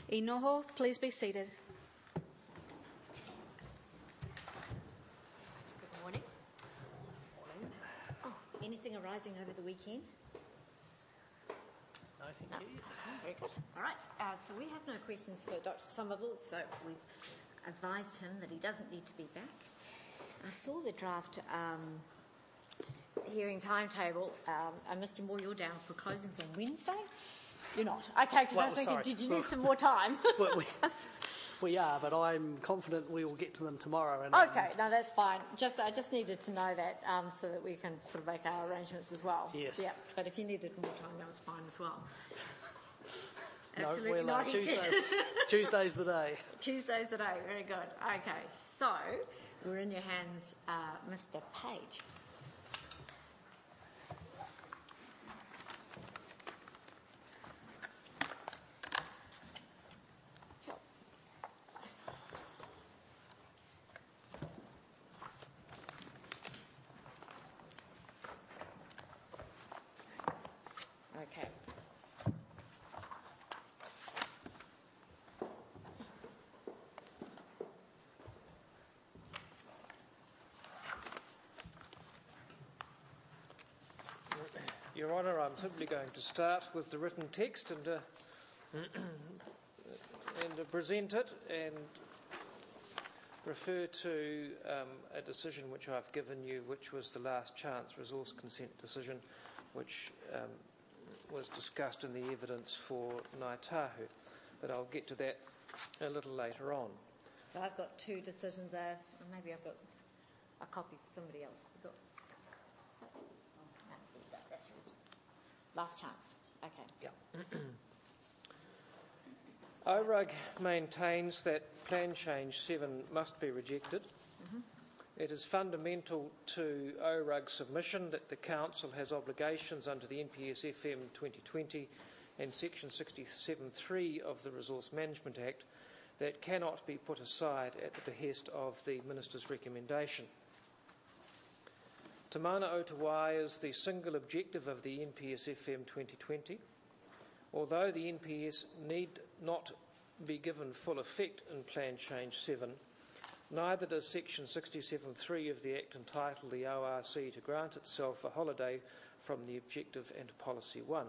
I noho, please be seated. Good morning. Oh, anything arising over the weekend? No, thank you. Very good. All right. So we have no questions for Dr. Somerville, so we've advised him that he doesn't need to be back. I saw the draft hearing timetable. Mr. Moore, you're down for closings on Wednesday? You're not? Okay, because I was thinking, did you need some more time? We are, but I'm confident we will get to them tomorrow. And, okay, no, that's fine. I just needed to know that so that we can sort of make our arrangements as well. Yes. Yeah, but if you needed more time, that was fine as well. No, Absolutely not. Tuesday's the day. Tuesday's the day. Very good. Okay, so we're in your hands, Mr. Page. Okay. Your Honour, I'm simply going to start with the written text and present it and refer to a decision which I've given you, which was the last chance resource consent decision, which was discussed in the evidence for Ngāi Tahu, but I'll get to that a little later on. So I've got two decisions there, and maybe I've got a copy for somebody else. That's yours. Last chance. Okay. Yeah. ORUG maintains that Plan Change 7 must be rejected. It is fundamental to ORUG's submission that the Council has obligations under the NPS FM 2020 and Section 67.3 of the Resource Management Act that cannot be put aside at the behest of the Minister's recommendation. Te Mana o Te Wai is the single objective of the NPS FM 2020. Although the NPS need not be given full effect in Plan Change 7, neither does Section 67.3 of the Act entitle the ORC to grant itself a holiday from the Objective and Policy 1.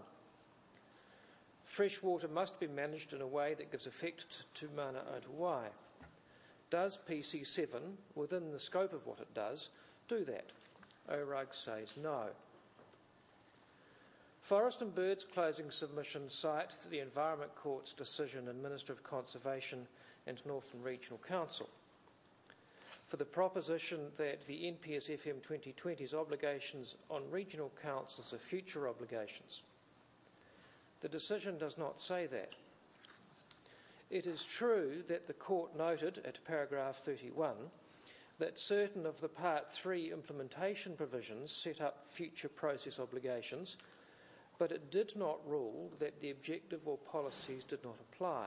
Fresh water must be managed in a way that gives effect to Te Mana o Te Wai. Does PC7, within the scope of what it does, do that? ORUG says no. Forest and Birds closing submissions cite the Environment Court's decision in Minister of Conservation and Northland Regional Council for the proposition that the NPS FM 2020's obligations on regional councils are future obligations. The decision does not say that. It is true that the Court noted at paragraph 31 that certain of the Part 3 implementation provisions set up future process obligations, but it did not rule that the objective or policies did not apply.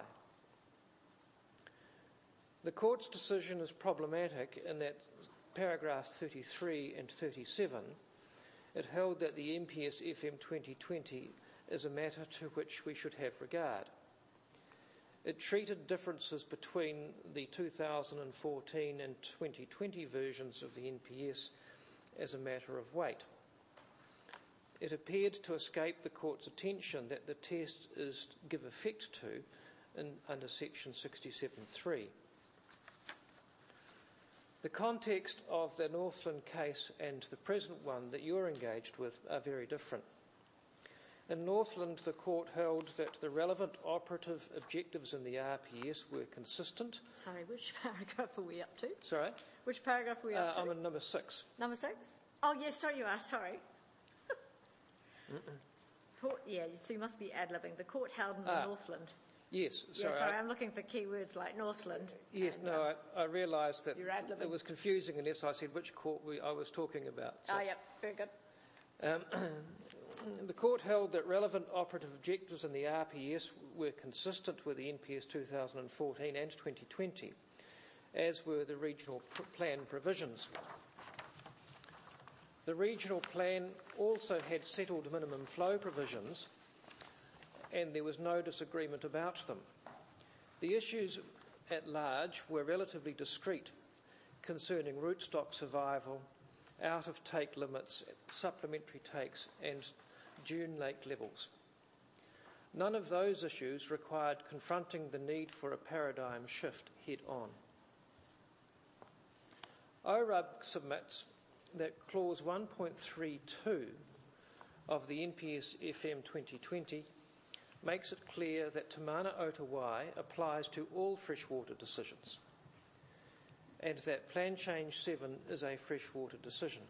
The Court's decision is problematic in that paragraphs 33 and 37, it held that the NPS FM 2020 is a matter to which we should have regard. It treated differences between the 2014 and 2020 versions of the NPS as a matter of weight. It appeared to escape the Court's attention that the test is give effect to under Section 67.3. The context of the Northland case and the present one that you're engaged with are very different. In Northland, the Court held that the relevant operative objectives in the RPS were consistent. Sorry, which paragraph are we up to? Sorry? Which paragraph are we up to? I'm in number 6. Number 6? Oh, yes, sorry you are, sorry. Court, yeah, so you must be ad-libbing. The Court held in the Northland. Yes, sorry. Yeah, sorry, I'm looking for keywords like Northland. Yes, and, no, I realised that ad-libbing. it was confusing unless I said which court I was talking about. So. Oh, yep, very good. The Court held that relevant operative objectives in the RPS were consistent with the NPS 2014 and 2020, as were the regional plan provisions. The regional plan also had settled minimum flow provisions, and there was no disagreement about them. The issues at large were relatively discrete, concerning rootstock survival, out-of-take limits, supplementary takes and dune lake levels. None of those issues required confronting the need for a paradigm shift head-on. ORUB submits that Clause 1.32 of the NPS FM 2020 makes it clear that Te Mana o te Wai applies to all freshwater decisions, and that Plan Change 7 is a freshwater decision.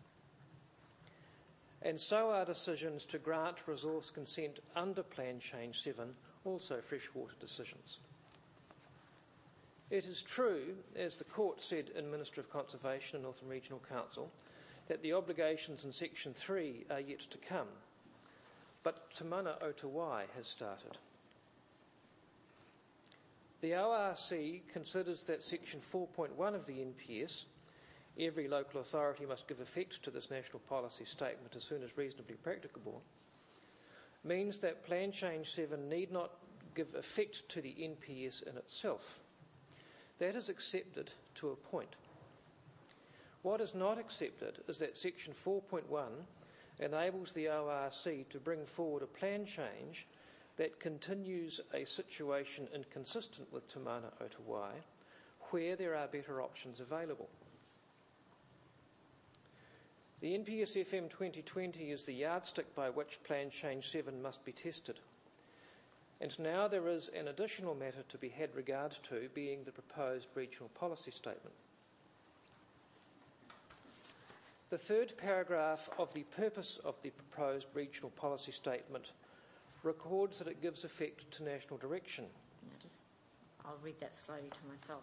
And so are decisions to grant resource consent under Plan Change 7 also freshwater decisions. It is true, as the Court said in Minister of Conservation and Northern Regional Council, that the obligations in Section 3 are yet to come, but Te Mana o te Wai has started. The ORC considers that Section 4.1 of the NPS, every local authority must give effect to this national policy statement as soon as reasonably practicable, means that Plan Change 7 need not give effect to the NPS in itself. That is accepted to a point. What is not accepted is that Section 4.1 enables the ORC to bring forward a plan change that continues a situation inconsistent with Te Mana o te Wai, where there are better options available. The NPS FM 2020 is the yardstick by which Plan Change 7 must be tested. And now there is an additional matter to be had regard to, being the proposed regional policy statement. The third paragraph of the purpose of the proposed regional policy statement records that it gives effect to national direction. I'll read that slowly to myself.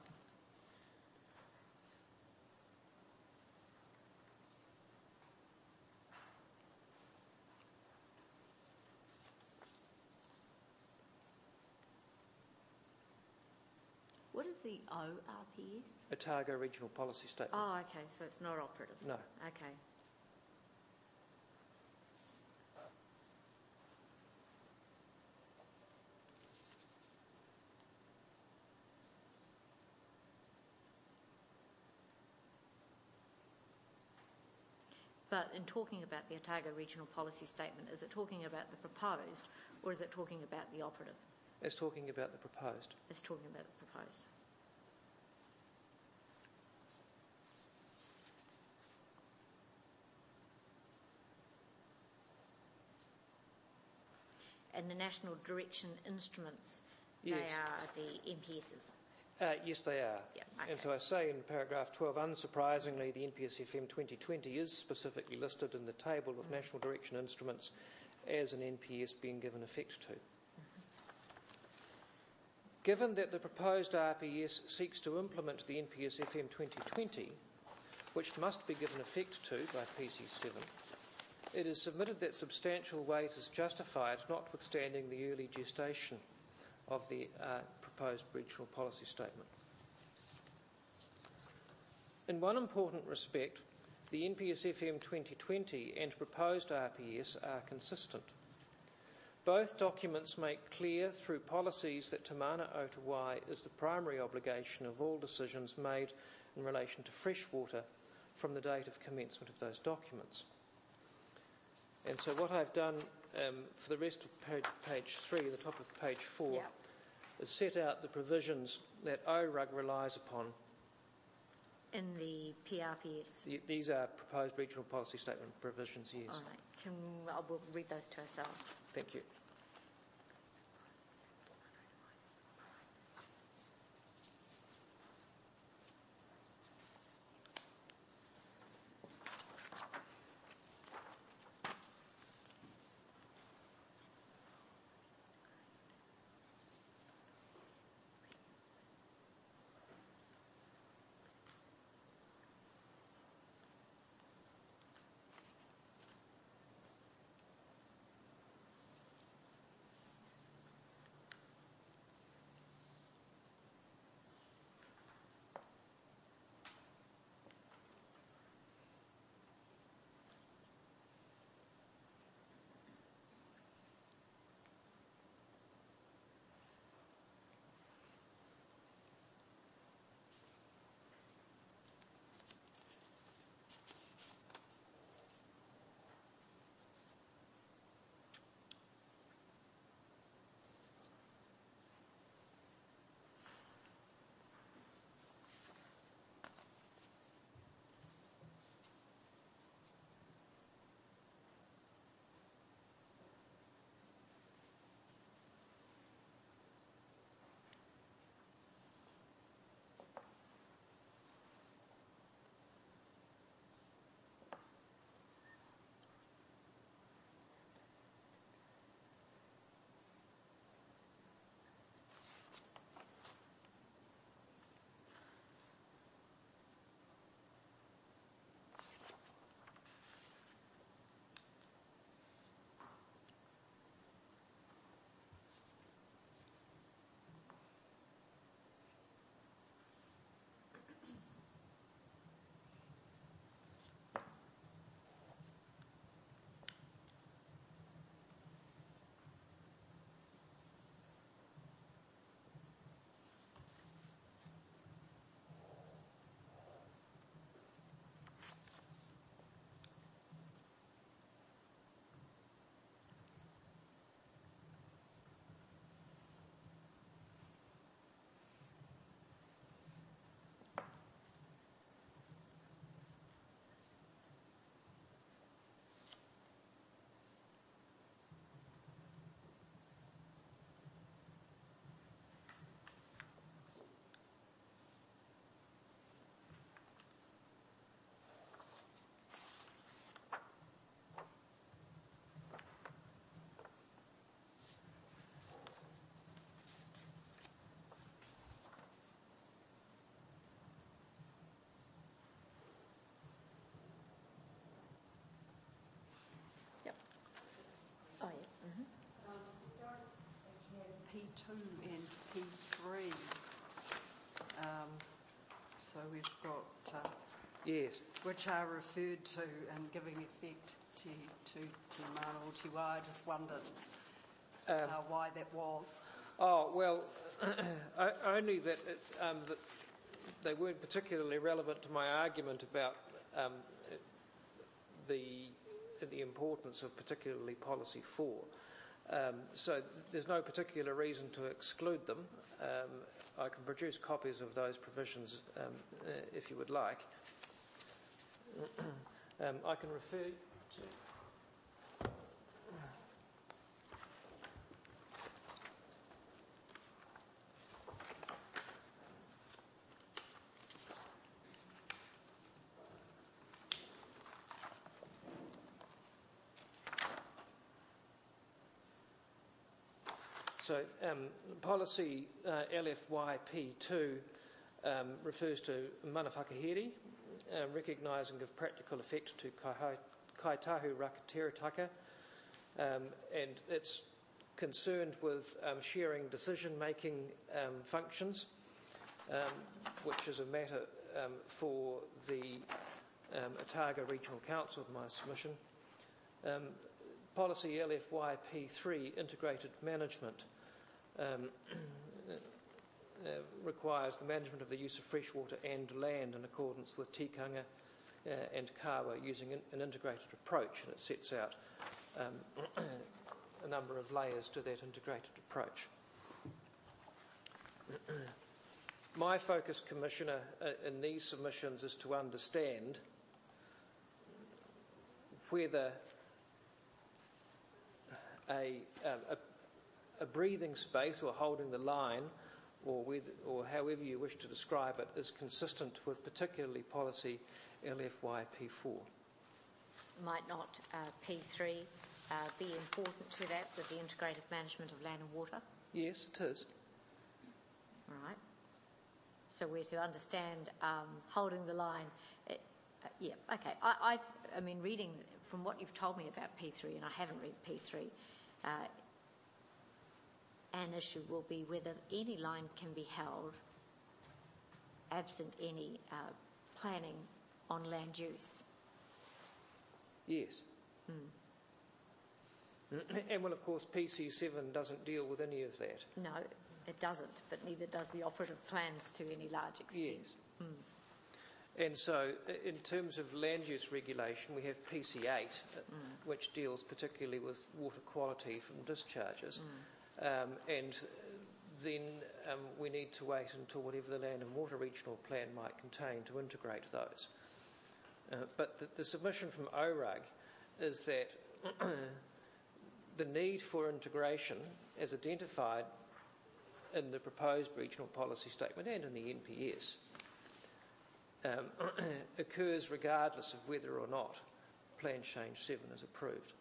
What is the ORPS? Otago Regional Policy Statement. Oh, okay, so it's not operative. No. Okay. But in talking about the Otago Regional Policy Statement, is it talking about the proposed or is it talking about the operative? It's talking about the proposed. It's talking about the proposed. And the national direction instruments, Yes. they are the NPSs. Yes, they are. Yeah, okay. And so I say in paragraph 12, unsurprisingly, the NPS FM 2020 is specifically listed in the table of national direction instruments as an NPS being given effect to. Given that the proposed RPS seeks to implement the NPS FM 2020, which must be given effect to by PC7, it is submitted that substantial weight is justified, notwithstanding the early gestation of the proposed regional policy statement. In one important respect, the NPS FM 2020 and proposed RPS are consistent. Both documents make clear through policies that Te Mana o te Wai is the primary obligation of all decisions made in relation to freshwater from the date of commencement of those documents. And so what I've done for the rest of page 3, the top of page 4, Yep. is set out the provisions that ORUG relies upon. In the PRPS. These are proposed regional policy statement provisions, yes. All right. We'll read those to ourselves. Thank you. and P3. So we've got, Yes. which are referred to and giving effect to Te Mana o Te Wā. I just wondered why that was. Oh, well, only that they weren't particularly relevant to my argument about the importance of particularly Policy 4. So there's no particular reason to exclude them. I can produce copies of those provisions if you would like. I can refer to... So, policy LFYP2 refers to mana whakahere, recognising of practical effect to kaitahu rakaterataka, and it's concerned with sharing decision-making functions, which is a matter for the Otago Regional Council, my submission. Policy LFYP3, integrated management, requires the management of the use of freshwater and land in accordance with tikanga and kawa using an integrated approach, and it sets out a number of layers to that integrated approach. My focus, Commissioner, in these submissions is to understand whether a breathing space or holding the line, or however you wish to describe it, is consistent with particularly policy LFYP4. Might not P3 be important to that, with the integrated management of land and water? Yes, it is. All right. So we're to understand holding the line. Yeah, okay. I mean, reading from what you've told me about P3, and I haven't read P3, an issue will be whether any line can be held absent any planning on land use. Yes. And well, of course, PC7 doesn't deal with any of that. No, it doesn't, but neither does the operative plans to any large extent. Yes. And so, in terms of land use regulation, we have PC8, which deals particularly with water quality from discharges. And then we need to wait until whatever the Land and Water Regional Plan might contain to integrate those. But the submission from ORUG is that the need for integration, as identified in the proposed regional policy statement and in the NPS, occurs regardless of whether or not Plan Change 7 is approved.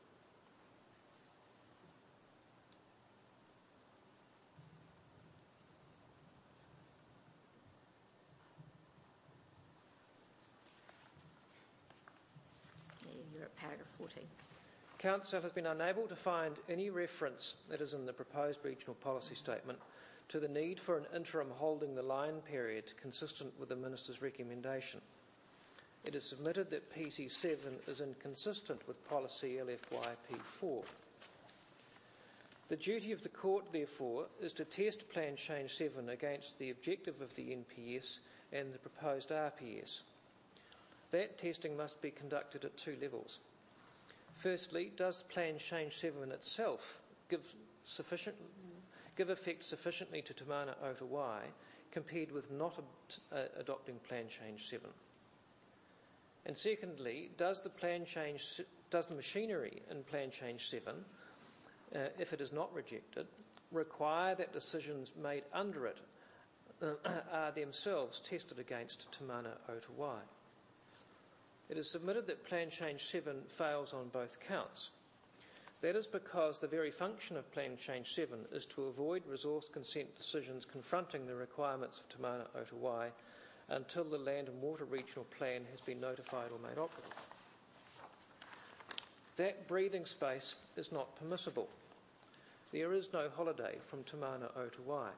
You're at paragraph 14. Council has been unable to find any reference that is in the proposed regional policy statement to the need for an interim holding the line period consistent with the Minister's recommendation. It is submitted that PC7 is inconsistent with policy LFYP4. The duty of the Court, therefore, is to test Plan Change 7 against the objective of the NPS and the proposed RPS. That testing must be conducted at two levels. Firstly, does Plan Change 7 itself give effect sufficiently to Te Mana o Te Wai compared with not adopting Plan Change 7? And secondly, does the machinery in Plan Change 7, if it is not rejected, require that decisions made under it are themselves tested against Te Mana o Te Wai? It is submitted that Plan Change 7 fails on both counts. That is because the very function of Plan Change 7 is to avoid resource consent decisions confronting the requirements of Te Mana o Te Wai until the Land and Water Regional Plan has been notified or made operative. That breathing space is not permissible. There is no holiday from Te Mana o te Wai.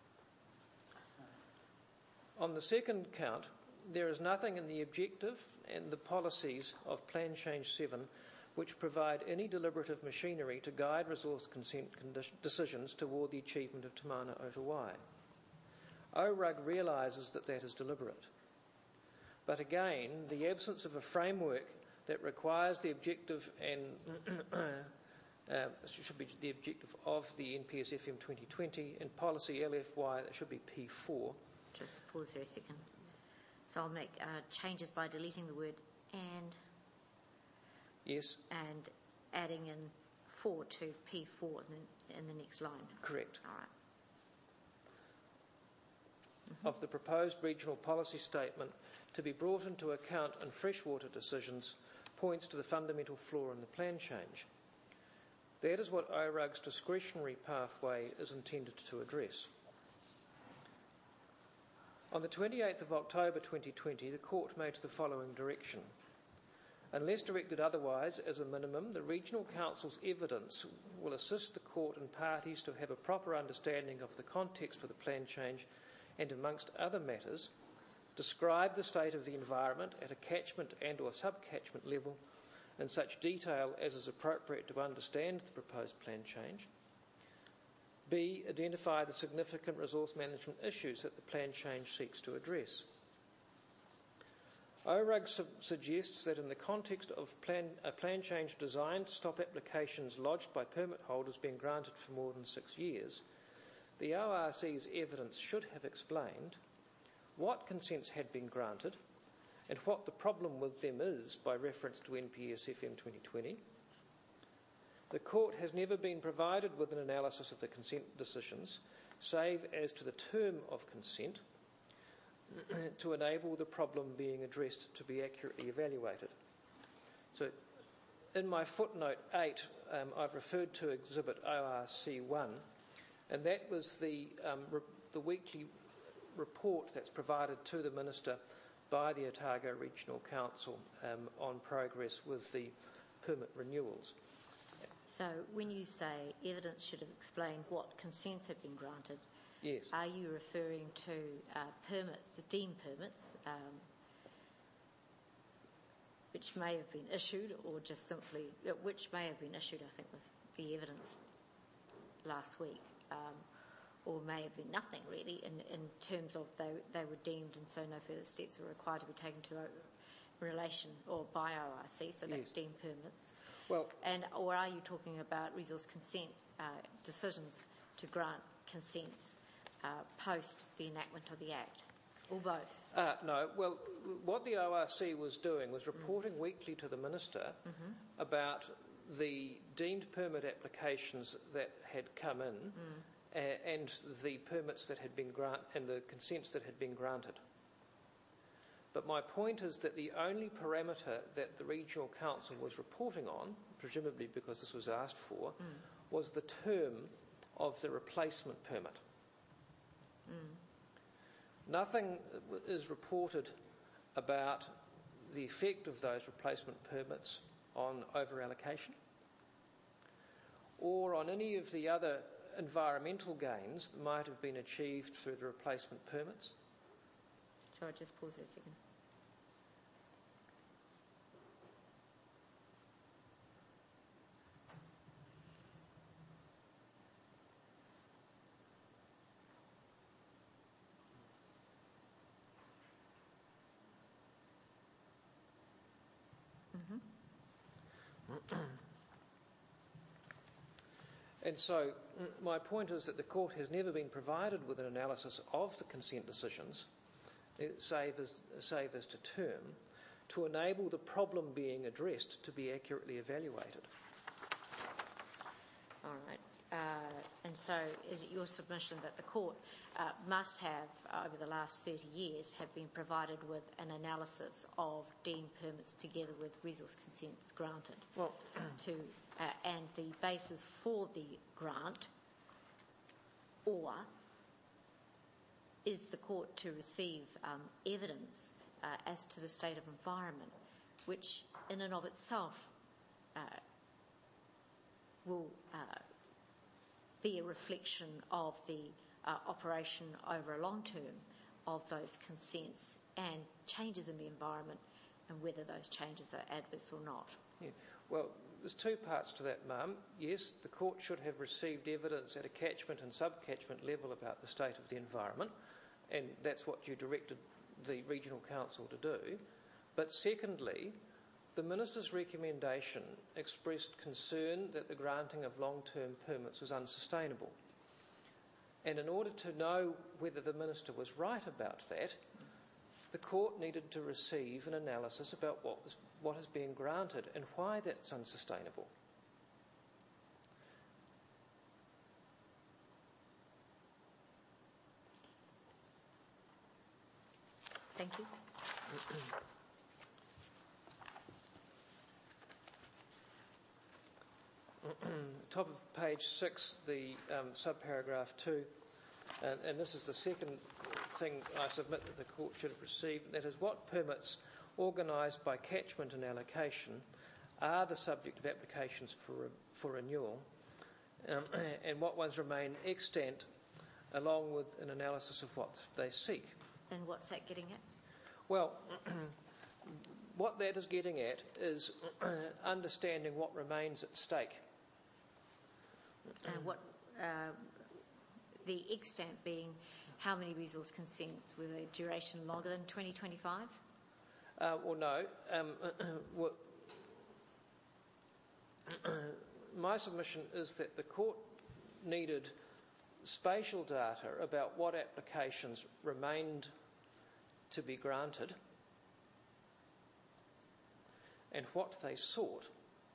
On the second count, there is nothing in the objective and the policies of Plan Change 7 which provide any deliberative machinery to guide resource consent decisions toward the achievement of Te Mana o te Wai. ORUG realises that that is deliberate. But again, the absence of a framework that requires the objective and should be the objective of the NPS FM 2020 and policy LFY, that should be P4. Just pause there a second. So I'll make changes by deleting the word "and". Yes. And adding in 4 to P4 in the next line. Correct. All right. Of the proposed regional policy statement to be brought into account in freshwater decisions points to the fundamental flaw in the plan change. That is what ORUG's discretionary pathway is intended to address. On the 28th of October 2020, the Court made the following direction. Unless directed otherwise, as a minimum, the Regional Council's evidence will assist the Court and parties to have a proper understanding of the context for the plan change and, amongst other matters, describe the state of the environment at a catchment and or sub-catchment level in such detail as is appropriate to understand the proposed plan change. B. Identify the significant resource management issues that the plan change seeks to address. ORUG suggests that in the context of a plan change designed to stop applications lodged by permit holders being granted for more than 6 years, the ORC's evidence should have explained what consents had been granted and what the problem with them is by reference to NPS FM 2020. The Court has never been provided with an analysis of the consent decisions, save as to the term of consent, to enable the problem being addressed to be accurately evaluated. So, in my footnote 8, I've referred to Exhibit ORC1, and that was the weekly report that's provided to the Minister by the Otago Regional Council on progress with the permit renewals. So when you say evidence should have explained what consents have been granted, yes, are you referring to permits, the deemed permits, which may have been issued, or just simply, which may have been issued, I think was the evidence last week, or may have been nothing really in terms of they were deemed and so no further steps were required to be taken to relation or by ORC, so that's yes, deemed permits. Well, or are you talking about resource consent decisions to grant consents post the enactment of the Act, or both? No. Well, what the ORC was doing was reporting weekly to the Minister about the deemed permit applications that had come in and the permits that had been granted and the consents that had been granted. But my point is that the only parameter that the Regional Council was reporting on, presumably because this was asked for, was the term of the replacement permit. Nothing is reported about the effect of those replacement permits on over-allocation or on any of the other environmental gains that might have been achieved through the replacement permits. So I'll just pause there a second. And so my point is that the Court has never been provided with an analysis of the consent decisions, save as to term, to enable the problem being addressed to be accurately evaluated. All right. And so is it your submission that the Court must have, over the last 30 years, have been provided with an analysis of deemed permits together with resource consents granted? Well, and the basis for the grant, or is the Court to receive evidence as to the state of environment, which in and of itself will be a reflection of the operation over a long term of those consents and changes in the environment, and whether those changes are adverse or not. Yeah. Well, there's two parts to that, ma'am. Yes, the court should have received evidence at a catchment and sub-catchment level about the state of the environment, and that's what you directed the Regional Council to do. But secondly, the Minister's recommendation expressed concern that the granting of long-term permits was unsustainable. And in order to know whether the Minister was right about that, the court needed to receive an analysis about what is being granted and why that's unsustainable. Thank you. Top of page 6, the subparagraph 2, and this is the second thing I submit that the court should have received, and that is what permits organised by catchment and allocation are the subject of applications for renewal, and what ones remain extant, along with an analysis of what they seek. And what's that getting at? Well, what that is getting at is understanding what remains at stake. What the extent being how many resource consents with a duration longer than 2025? Well, no. My submission is that the court needed spatial data about what applications remained to be granted and what they sought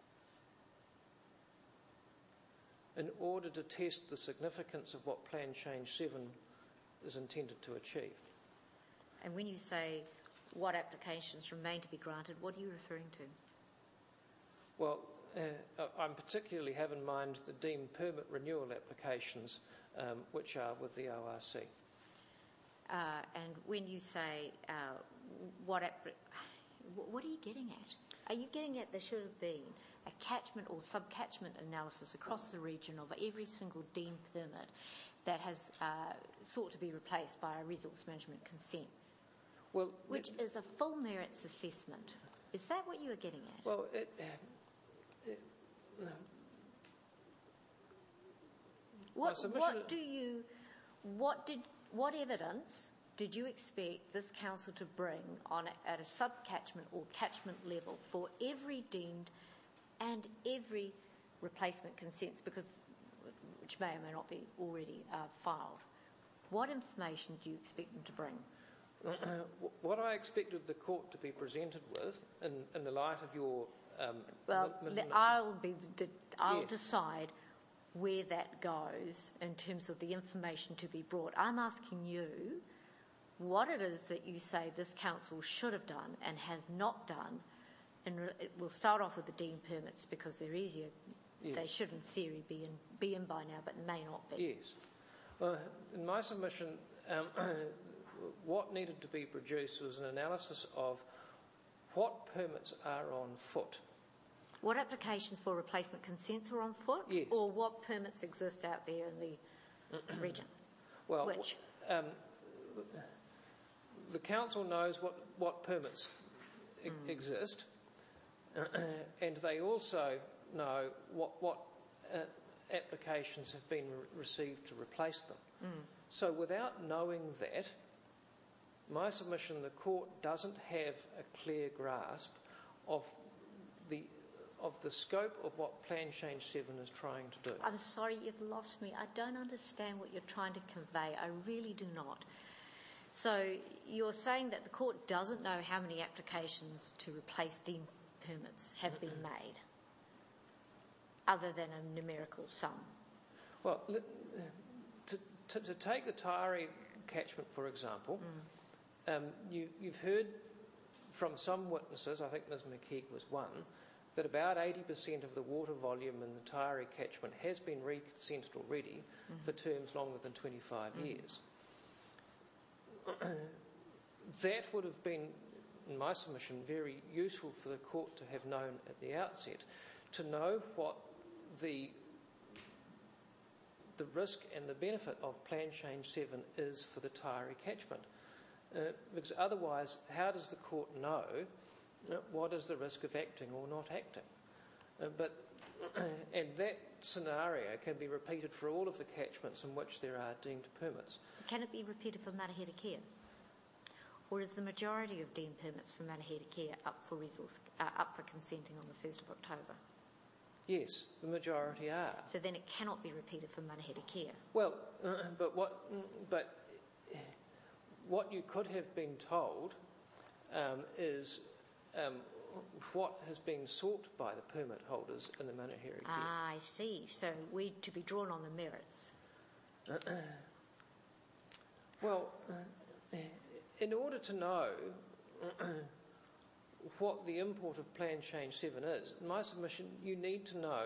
in order to test the significance of what Plan Change 7 is intended to achieve. And when you say what applications remain to be granted, what are you referring to? Well, I particularly have in mind the deemed permit renewal applications, which are with the ORC. And when you say what are you getting at? Are you getting at there should have been a catchment or sub-catchment analysis across the region of every single deemed permit that has sought to be replaced by a resource management consent? Well, which is a full merits assessment. Is that what you are getting at? Well, what evidence did you expect this council to bring on at a sub-catchment or catchment level for every deemed and every replacement consents, which may or may not be already filed? What information do you expect them to bring? What I expected the court to be presented with, in the light of your... I'll decide where that goes in terms of the information to be brought. I'm asking you what it is that you say this council should have done and has not done. And we'll start off with the deemed permits because they're easier. Yes. They should, in theory, be in by now, but may not be. Yes. Well, in my submission, what needed to be produced was an analysis of what permits are on foot. What applications for replacement consents are on foot? Yes. Or what permits exist out there in the region? Well, which? The council knows what permits exist, and they also know what applications have been received to replace them. So without knowing that, my submission, the court doesn't have a clear grasp of the scope of what Plan Change 7 is trying to do. I'm sorry, you've lost me. I don't understand what you're trying to convey. I really do not. So you're saying that the court doesn't know how many applications to replace deemed permits have been made, other than a numerical sum? Well, to take the Taieri catchment, for example, you've heard from some witnesses, I think Ms McKeag was one, that about 80% of the water volume in the Taieri catchment has been reconsented already for terms longer than 25 years. That would have been, in my submission, very useful for the court to have known at the outset, to know what the the risk and the benefit of Plan Change 7 is for the Taieri catchment. Because otherwise, how does the court know what is the risk of acting or not acting? And that scenario can be repeated for all of the catchments in which there are deemed permits. Can it be repeated for Marahera Care? Or is the majority of deemed permits for Marahera Care up for consenting on the 1st of October? Yes, the majority are. So then it cannot be repeated for Marahera Care. Well, but what you could have been told is what has been sought by the permit holders in the Marahera Care. Ah, I see. So we're to be drawn on the merits. Well, in order to know what the import of Plan Change 7 is, in my submission, you need to know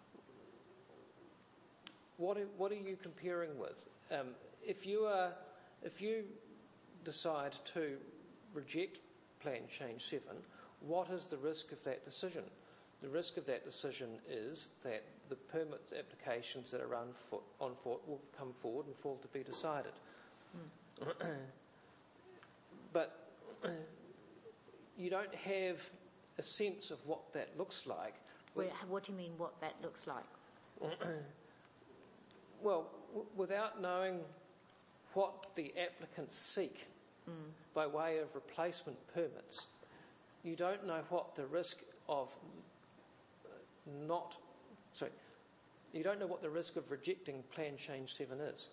what are you comparing with. If you decide to reject Plan Change 7, what is the risk of that decision? The risk of that decision is that the permit applications that are on foot will come forward and fall to be decided. But you don't have a sense of what that looks like. What do you mean what that looks like? Well, without knowing what the applicants seek by way of replacement permits, you don't know what the risk of you don't know what the risk of rejecting Plan Change 7 is.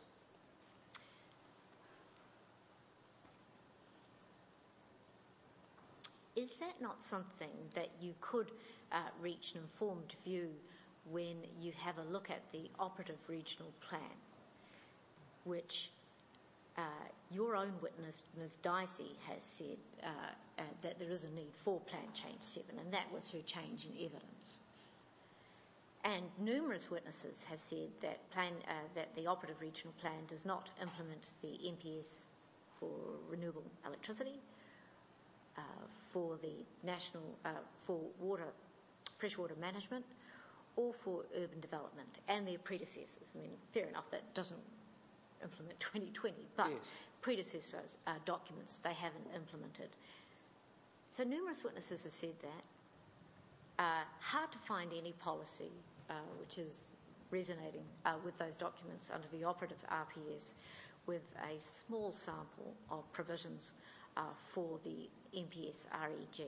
Is that not something that you could reach an informed view when you have a look at the operative regional plan, which your own witness, Ms Dicey, has said that there is a need for Plan Change 7, and that was her change in evidence. And numerous witnesses have said that that the operative regional plan does not implement the NPS for renewable electricity, for the national for freshwater management, or for urban development and their predecessors. I mean, fair enough, that doesn't implement 2020, but yes. Predecessors documents they haven't implemented. So numerous witnesses have said that. Hard to find any policy which is resonating with those documents under the operative RPS with a small sample of provisions for the NPS REG.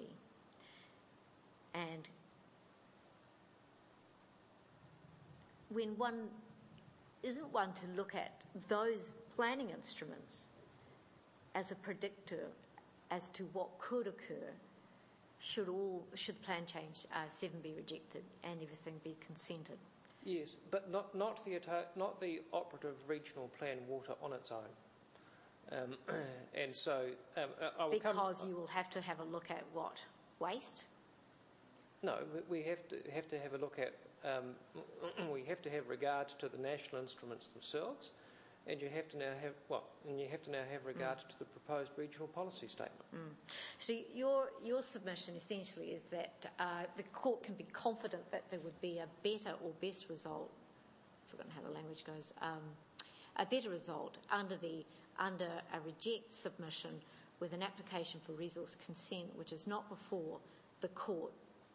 And when one isn't one to look at those planning instruments as a predictor as to what could occur should Plan Change 7 be rejected and everything be consented. Yes, but not the operative regional plan water on its own. And so I will because you will have to have a look at what? Waste? No, we have to have a look at. We have to have regard to the national instruments themselves, and you have to now have regard to the proposed regional policy statement. So your submission essentially is that the court can be confident that there would be a better or best result. I've forgotten how the language goes. A better result under a reject submission with an application for resource consent, which is not before the court,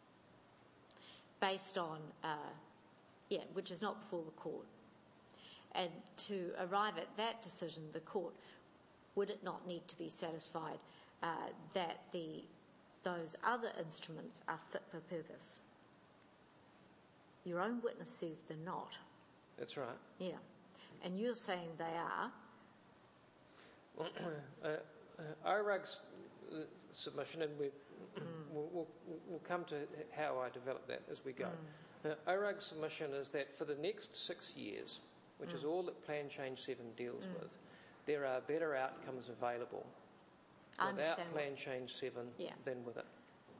based on which is not before the court. And to arrive at that decision, the court, would it not need to be satisfied that those other instruments are fit for purpose? Your own witness says they're not. That's right. Yeah. And you're saying they are? IRAG's submission, and we'll come to how I develop that as we go. IRAG's submission is that for the next 6 years, which is all that Plan Change 7 deals with, there are better outcomes available without Plan Change 7 than with it.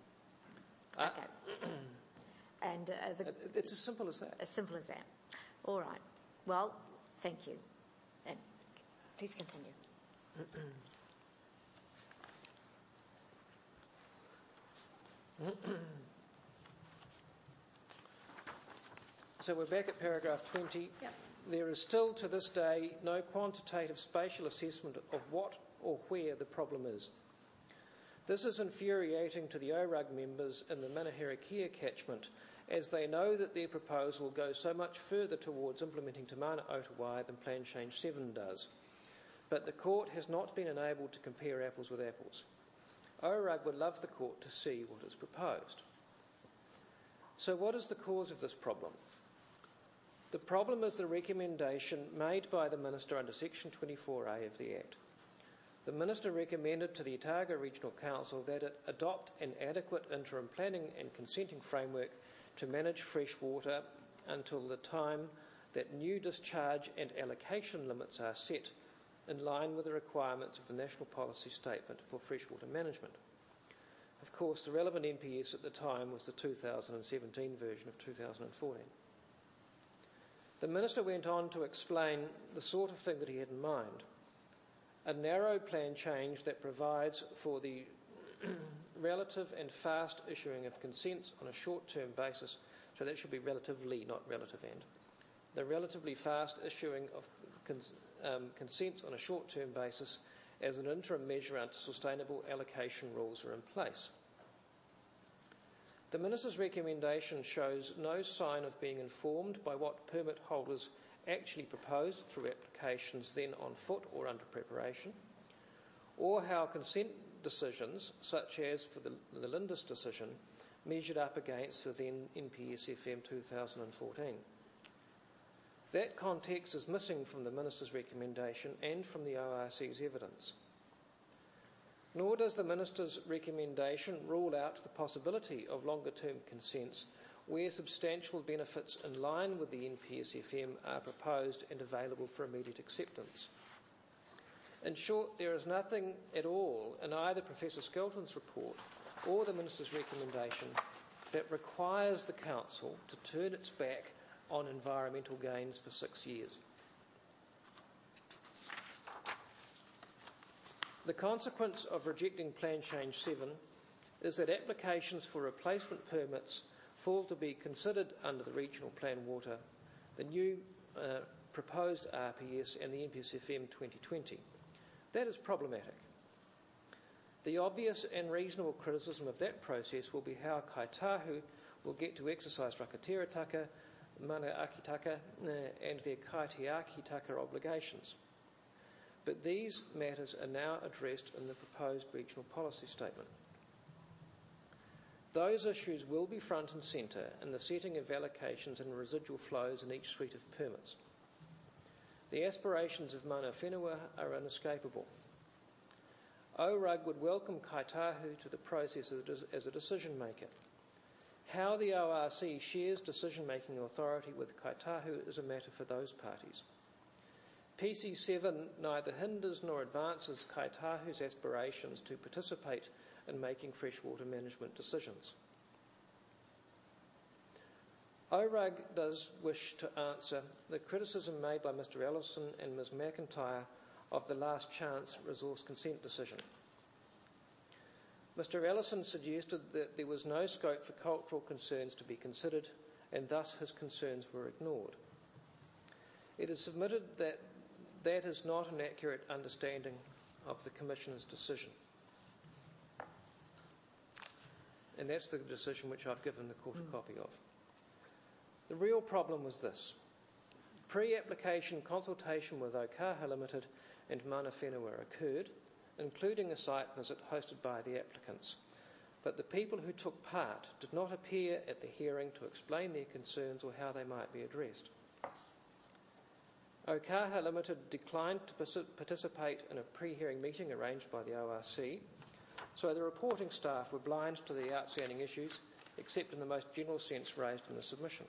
Okay. And it's as simple as that. As simple as that. All right. Well, thank you. And please continue. So we're back at paragraph 20. Yep. there is still to this day no quantitative spatial assessment of what or where the problem is. This is infuriating to the ORUG members in the Manahira-Kia catchment, as they know that their proposal goes so much further towards implementing Te Mana o Te Wai than Plan Change 7 does. But the court has not been enabled to compare apples with apples. ORUG would love the court to see what is proposed. So what is the cause of this problem? The problem is the recommendation made by the Minister under Section 24A of the Act. The Minister recommended to the Otago Regional Council that it adopt an adequate interim planning and consenting framework to manage fresh water until the time that new discharge and allocation limits are set in line with the requirements of the National Policy Statement for Freshwater Management. Of course, the relevant NPS at the time was the 2017 version of 2014. The Minister went on to explain the sort of thing that he had in mind: a narrow plan change that provides for the relative and fast issuing of consents on a short-term basis, so that should be relatively, not relative and, the relatively fast issuing of consents on a short-term basis as an interim measure until sustainable allocation rules are in place. The Minister's recommendation shows no sign of being informed by what permit holders actually proposed through applications then on foot or under preparation, or how consent decisions, such as for the Lindis decision, measured up against the then NPS-FM 2014. That context is missing from the Minister's recommendation and from the ORC's evidence. Nor does the Minister's recommendation rule out the possibility of longer-term consents where substantial benefits in line with the NPS-FM are proposed and available for immediate acceptance. In short, there is nothing at all in either Professor Skelton's report or the Minister's recommendation that requires the Council to turn its back on environmental gains for 6 years. The consequence of rejecting Plan Change 7 is that applications for replacement permits fall to be considered under the Regional Plan Water, the new proposed RPS and the NPS-FM 2020. That is problematic. The obvious and reasonable criticism of that process will be how Kaitahu will get to exercise Rakaterataka, Mana Akitaka and their Kaitiakitaka obligations. But these matters are now addressed in the proposed regional policy statement. Those issues will be front and centre in the setting of allocations and residual flows in each suite of permits. The aspirations of Mana Whenua are inescapable. ORUG would welcome Kaitahu to the process as a decision maker. How the ORC shares decision-making authority with Kaitahu is a matter for those parties. PC7 neither hinders nor advances Kaitahu's aspirations to participate in making freshwater management decisions. ORUG does wish to answer the criticism made by Mr Ellison and Ms McIntyre of the last chance resource consent decision. Mr Ellison suggested that there was no scope for cultural concerns to be considered, and thus his concerns were ignored. It is submitted that that is not an accurate understanding of the Commissioner's decision. And that's the decision which I've given the Court a copy of. The real problem was this. Pre-application consultation with Ōkaha Limited and Mana Whenua occurred, including a site visit hosted by the applicants. But the people who took part did not appear at the hearing to explain their concerns or how they might be addressed. Ōkaha Limited declined to participate in a pre-hearing meeting arranged by the ORC, so the reporting staff were blind to the outstanding issues, except in the most general sense raised in the submission.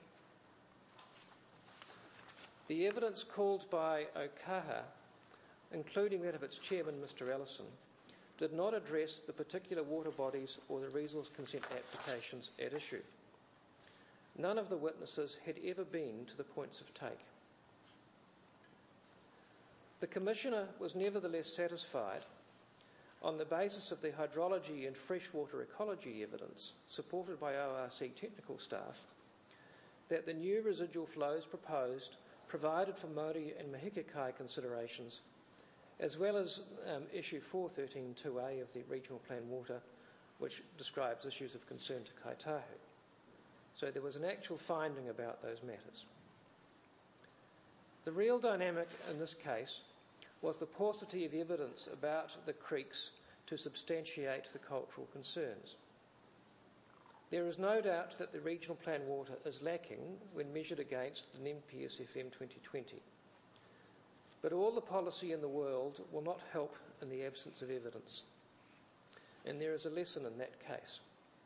The evidence called by Ōkaha, including that of its chairman, Mr Ellison, did not address the particular water bodies or the resource consent applications at issue. None of the witnesses had ever been to the points of take. The Commissioner was nevertheless satisfied, on the basis of the hydrology and freshwater ecology evidence supported by ORC technical staff, that the new residual flows proposed provided for Māori and Mahikakai considerations, as well as issue 413.2a of the Regional Plan Water, which describes issues of concern to Kaitahu. So there was an actual finding about those matters. The real dynamic in this case was the paucity of evidence about the creeks to substantiate the cultural concerns. There is no doubt that the Regional Plan Water is lacking when measured against the NPSFM 2020. But all the policy in the world will not help in the absence of evidence. And there is a lesson in that case.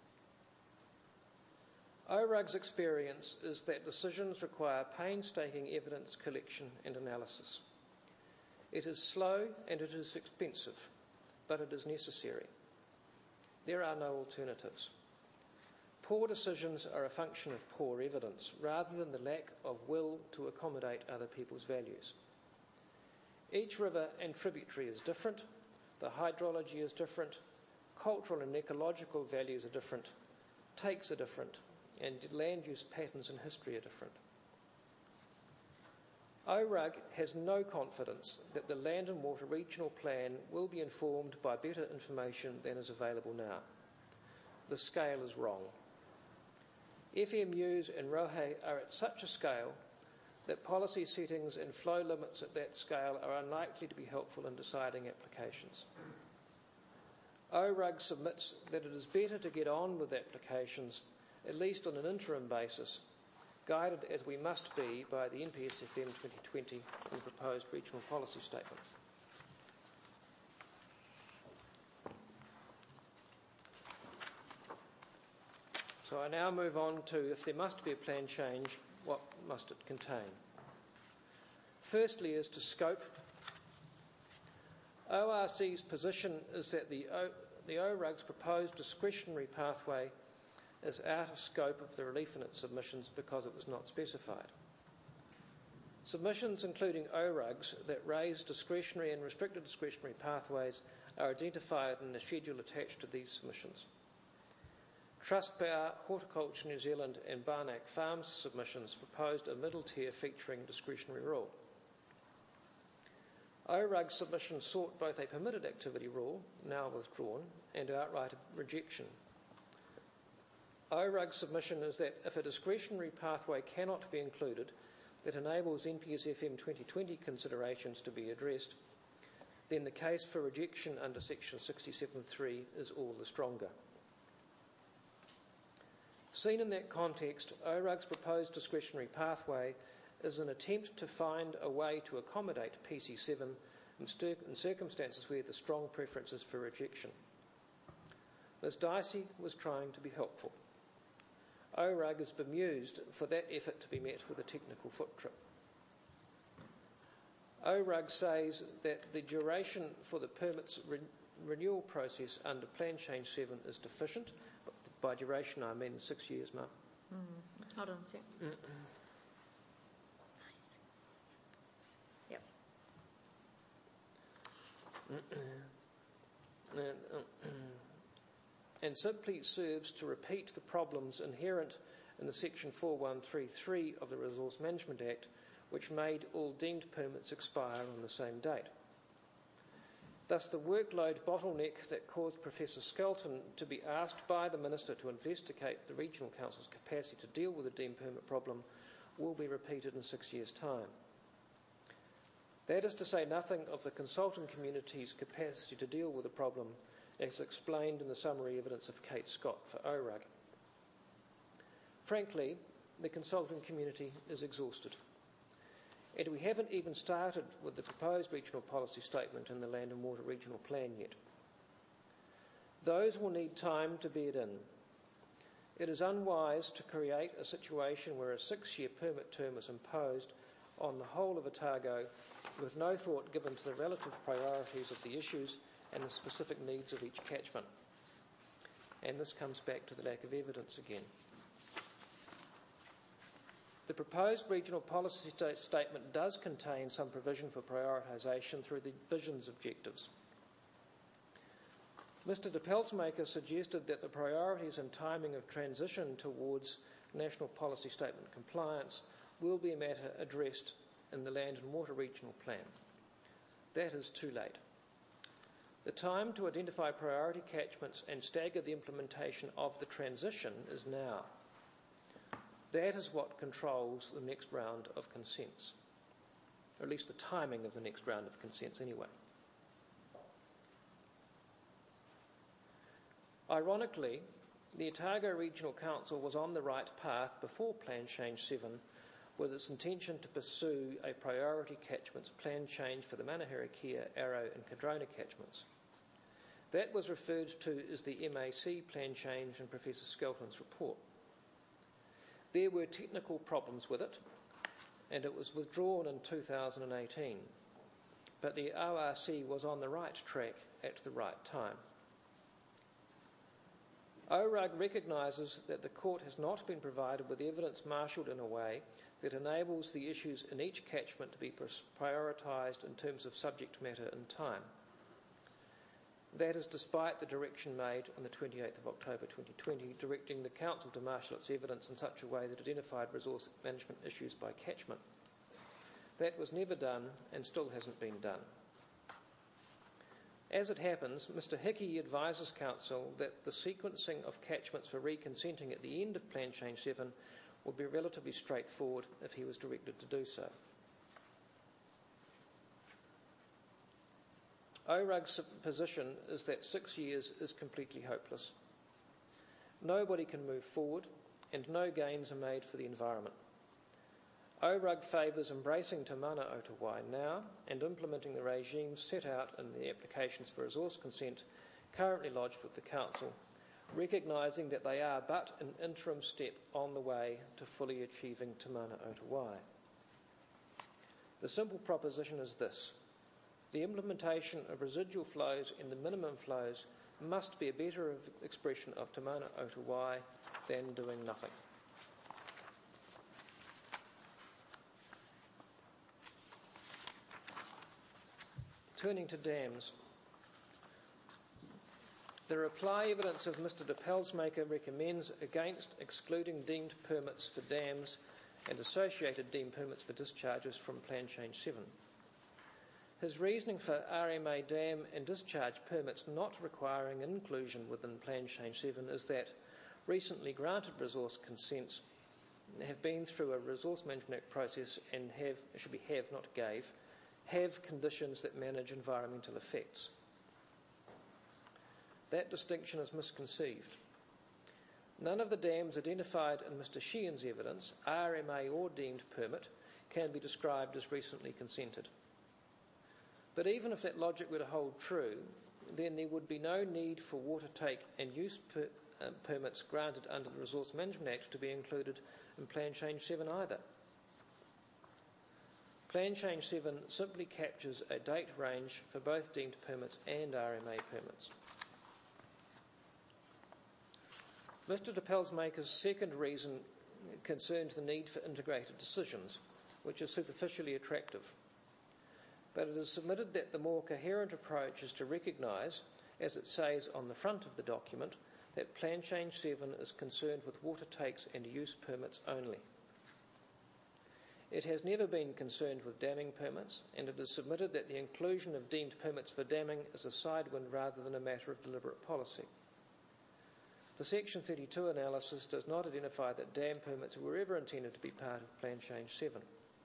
ORUG's experience is that decisions require painstaking evidence collection and analysis. It is slow and it is expensive, but it is necessary. There are no alternatives. Poor decisions are a function of poor evidence, rather than the lack of will to accommodate other people's values. Each river and tributary is different, the hydrology is different, cultural and ecological values are different, takes are different, and land use patterns and history are different. ORUG has no confidence that the Land and Water Regional Plan will be informed by better information than is available now. The scale is wrong. FMUs and ROHE are at such a scale that policy settings and flow limits at that scale are unlikely to be helpful in deciding applications. ORUG submits that it is better to get on with applications, at least on an interim basis, guided as we must be by the NPSFM 2020 and proposed regional policy statement. So I now move on to, if there must be a plan change, what must it contain? Firstly, as to scope, ORC's position is that the ORUG's proposed discretionary pathway is out of scope of the relief in its submissions because it was not specified. Submissions including ORUGs that raise discretionary and restricted discretionary pathways are identified in the schedule attached to these submissions. Trustpower, Horticulture New Zealand and Barnack Farms submissions proposed a middle tier featuring discretionary rule. ORUG submission sought both a permitted activity rule, now withdrawn, and outright rejection. ORUG submission is that if a discretionary pathway cannot be included that enables NPSFM 2020 considerations to be addressed, then the case for rejection under section 67.3 is all the stronger. Seen in that context, ORUG's proposed discretionary pathway is an attempt to find a way to accommodate PC7 in circumstances where the strong preference is for rejection. Ms Dicey was trying to be helpful. ORUG is bemused for that effort to be met with a technical foot trip. ORUG says that the duration for the permits renewal process under Plan Change 7 is deficient. By duration, I mean 6 years, Mark. Hold on a sec. Yep. And simply serves to repeat the problems inherent in the section 4133 of the Resource Management Act, which made all deemed permits expire on the same date. Thus, the workload bottleneck that caused Professor Skelton to be asked by the Minister to investigate the Regional Council's capacity to deal with the deemed permit problem will be repeated in 6 years' time. That is to say nothing of the consulting community's capacity to deal with the problem, as explained in the summary evidence of Kate Scott for ORUG. Frankly, the consulting community is exhausted. And we haven't even started with the proposed regional policy statement in the Land and Water Regional Plan yet. Those will need time to bed in. It is unwise to create a situation where a 6-year permit term is imposed on the whole of Otago with no thought given to the relative priorities of the issues and the specific needs of each catchment. And this comes back to the lack of evidence again. The proposed regional policy statement does contain some provision for prioritisation through the vision's objectives. Mr de Peltsmaker suggested that the priorities and timing of transition towards national policy statement compliance will be a matter addressed in the Land and Water Regional Plan. That is too late. The time to identify priority catchments and stagger the implementation of the transition is now. That is what controls the next round of consents, or at least the timing of the next round of consents anyway. Ironically, the Otago Regional Council was on the right path before Plan Change 7 with its intention to pursue a priority catchments plan change for the Manahira-Kia, Arrow and Cardrona catchments. That was referred to as the MAC plan change in Professor Skelton's report. There were technical problems with it, and it was withdrawn in 2018, but the ORC was on the right track at the right time. ORUG recognises that the court has not been provided with evidence marshalled in a way that enables the issues in each catchment to be prioritised in terms of subject matter and time. That is despite the direction made on the 28th of October 2020, directing the Council to marshal its evidence in such a way that identified resource management issues by catchment. That was never done and still hasn't been done. As it happens, Mr Hickey advises Council that the sequencing of catchments for reconsenting at the end of Plan Change 7 would be relatively straightforward if he was directed to do so. ORUG's position is that 6 years is completely hopeless. Nobody can move forward and no gains are made for the environment. ORUG favours embracing Te Mana o Te Wai now and implementing the regimes set out in the applications for resource consent currently lodged with the Council, recognising that they are but an interim step on the way to fully achieving Te Mana o Te Wai. The simple proposition is this: the implementation of residual flows and the minimum flows must be a better expression of Te Mana o Te Wai than doing nothing. Turning to dams. The reply evidence of Mr de Pelsmaker recommends against excluding deemed permits for dams and associated deemed permits for discharges from Plan Change 7. His reasoning for RMA dam and discharge permits not requiring inclusion within Plan Change 7 is that recently granted resource consents have been through a Resource Management Act process and have conditions that manage environmental effects. That distinction is misconceived. None of the dams identified in Mr Sheehan's evidence, RMA or deemed permit, can be described as recently consented. But even if that logic were to hold true, then there would be no need for water take and use permits granted under the Resource Management Act to be included in Plan Change 7 either. Plan Change 7 simply captures a date range for both deemed permits and RMA permits. Mr de Pelsmaker's second reason concerns the need for integrated decisions, which is superficially attractive. But it is submitted that the more coherent approach is to recognise, as it says on the front of the document, that Plan Change 7 is concerned with water takes and use permits only. It has never been concerned with damming permits, and it is submitted that the inclusion of deemed permits for damming is a sidewind rather than a matter of deliberate policy. The Section 32 analysis does not identify that dam permits were ever intended to be part of Plan Change 7.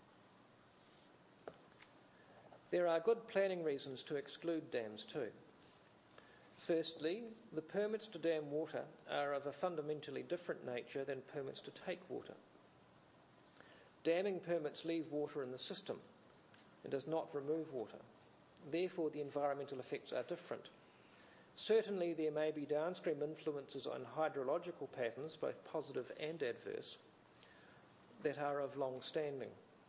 There are good planning reasons to exclude dams too. Firstly, the permits to dam water are of a fundamentally different nature than permits to take water. Damming permits leave water in the system and does not remove water. Therefore, the environmental effects are different. Certainly, there may be downstream influences on hydrological patterns, both positive and adverse, that are of long standing.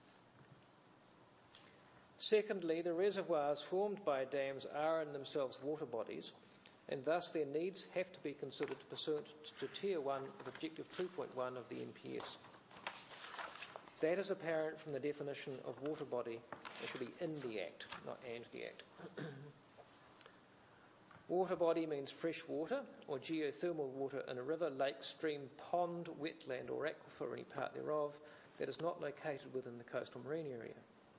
Secondly, the reservoirs formed by dams are in themselves water bodies, and thus their needs have to be considered pursuant to Tier 1 of Objective 2.1 of the NPS. That is apparent from the definition of water body. It should be in the Act, not and the Act. Water body means fresh water or geothermal water in a river, lake, stream, pond, wetland or aquifer, or any part thereof, that is not located within the coastal marine area.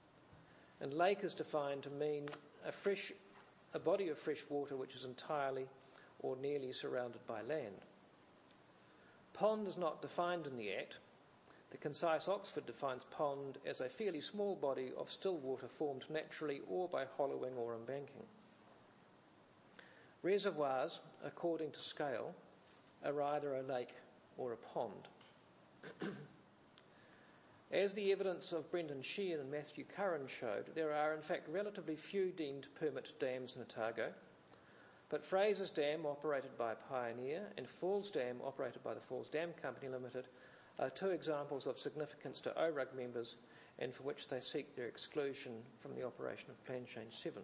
and lake is defined to mean a body of fresh water which is entirely or nearly surrounded by land. Pond is not defined in the Act. The concise Oxford defines pond as a fairly small body of still water formed naturally or by hollowing or embanking. Reservoirs, according to scale, are either a lake or a pond. As the evidence of Brendan Sheehan and Matthew Curran showed, there are in fact relatively few deemed permit dams in Otago, but Fraser's Dam, operated by Pioneer, and Falls Dam, operated by the Falls Dam Company Limited, are two examples of significance to ORUG members and for which they seek their exclusion from the operation of Plan Change 7.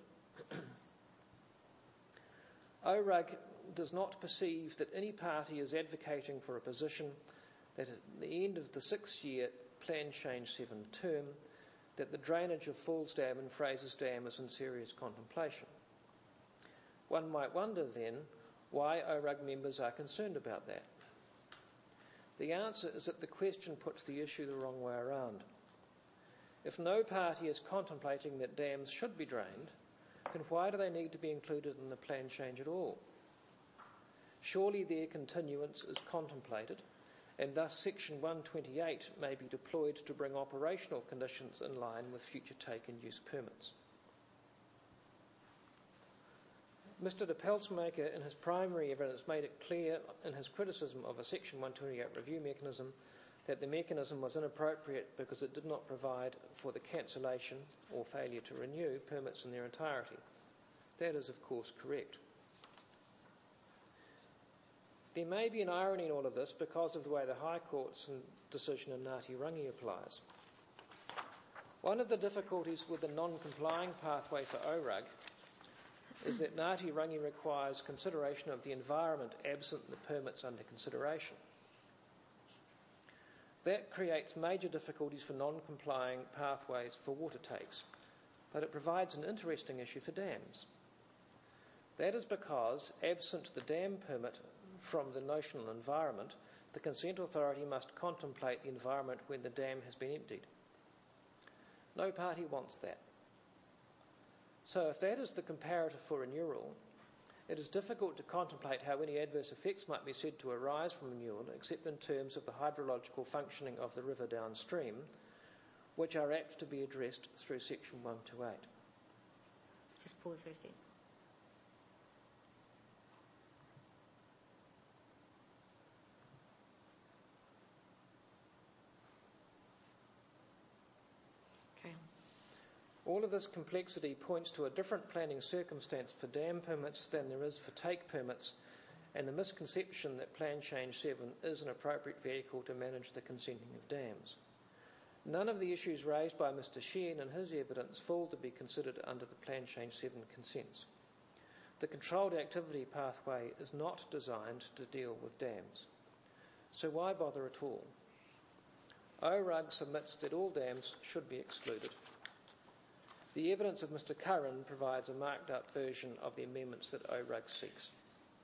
ORUG does not perceive that any party is advocating for a position that at the end of the 6-year Plan Change 7 term, that the drainage of Falls Dam and Fraser's Dam is in serious contemplation. One might wonder then why ORUG members are concerned about that. The answer is that the question puts the issue the wrong way around. If no party is contemplating that dams should be drained, then why do they need to be included in the plan change at all? Surely their continuance is contemplated, and thus Section 128 may be deployed to bring operational conditions in line with future take and use permits. Mr de Peltsmaker, in his primary evidence, made it clear in his criticism of a Section 128 review mechanism that the mechanism was inappropriate because it did not provide for the cancellation or failure to renew permits in their entirety. That is, of course, correct. There may be an irony in all of this because of the way the High Court's decision in Ngāti Rangi applies. One of the difficulties with the non-complying pathway for ORUG is that Ngāti Rangi requires consideration of the environment absent the permits under consideration. That creates major difficulties for non-complying pathways for water takes, but it provides an interesting issue for dams. That is because, absent the dam permit from the notional environment, the consent authority must contemplate the environment when the dam has been emptied. No party wants that. So if that is the comparator for renewal, it is difficult to contemplate how any adverse effects might be said to arise from renewal except in terms of the hydrological functioning of the river downstream, which are apt to be addressed through Section 128. Just pause for a second. All of this complexity points to a different planning circumstance for dam permits than there is for take permits, and the misconception that Plan Change 7 is an appropriate vehicle to manage the consenting of dams. None of the issues raised by Mr Sheehan and his evidence fall to be considered under the Plan Change 7 consents. The controlled activity pathway is not designed to deal with dams. So why bother at all? ORUG submits that all dams should be excluded. The evidence of Mr Curran provides a marked up version of the amendments that ORUG seeks.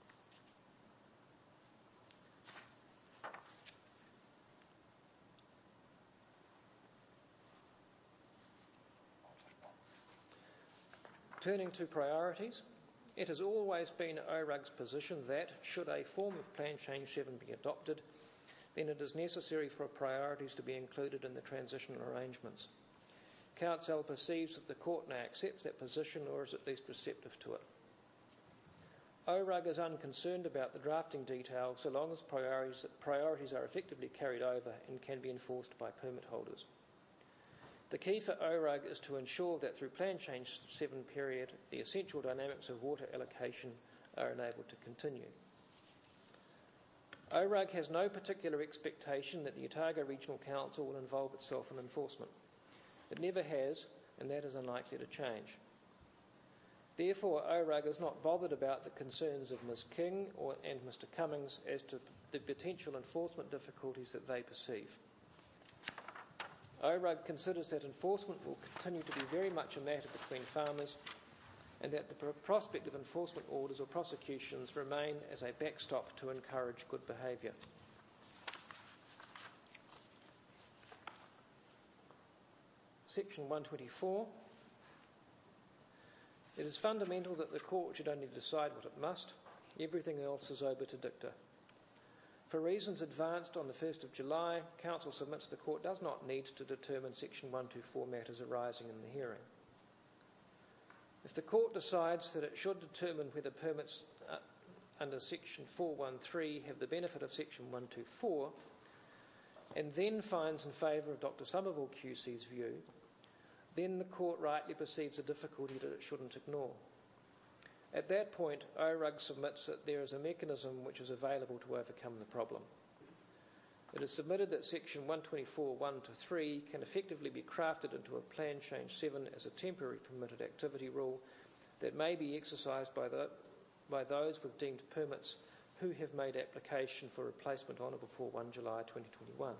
Turning to priorities, it has always been ORUG's position that, should a form of Plan Change 7 be adopted, then it is necessary for priorities to be included in the transitional arrangements. Council perceives that the Court now accepts that position or is at least receptive to it. ORUG is unconcerned about the drafting details so long as priorities are effectively carried over and can be enforced by permit holders. The key for ORUG is to ensure that through Plan Change 7 period, the essential dynamics of water allocation are enabled to continue. ORUG has no particular expectation that the Otago Regional Council will involve itself in enforcement. It never has, and that is unlikely to change. Therefore, ORUG is not bothered about the concerns of Ms King and Mr Cummings as to the potential enforcement difficulties that they perceive. ORUG considers that enforcement will continue to be very much a matter between farmers and that the prospect of enforcement orders or prosecutions remain as a backstop to encourage good behaviour. Section 124 It is fundamental that the court should only decide what it must. Everything else is obiter dicta. For reasons advanced on the 1st of July, Council submits the court does not need to determine Section 124 matters arising in the hearing. If the court decides that it should determine whether permits under Section 413 have the benefit of Section 124, and then finds in favour of Dr Somerville QC's view, then the court rightly perceives a difficulty that it shouldn't ignore. At that point, ORUG submits that there is a mechanism which is available to overcome the problem. It is submitted that Section 124(1)(3) can effectively be crafted into a Plan Change 7 as a temporary permitted activity rule that may be exercised by those with deemed permits who have made application for replacement on or before 1 July 2021.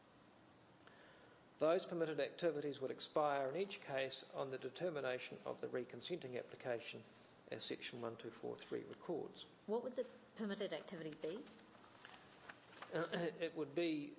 Those permitted activities would expire in each case on the determination of the reconsenting application, as Section 1243 records. What would the permitted activity be? It would be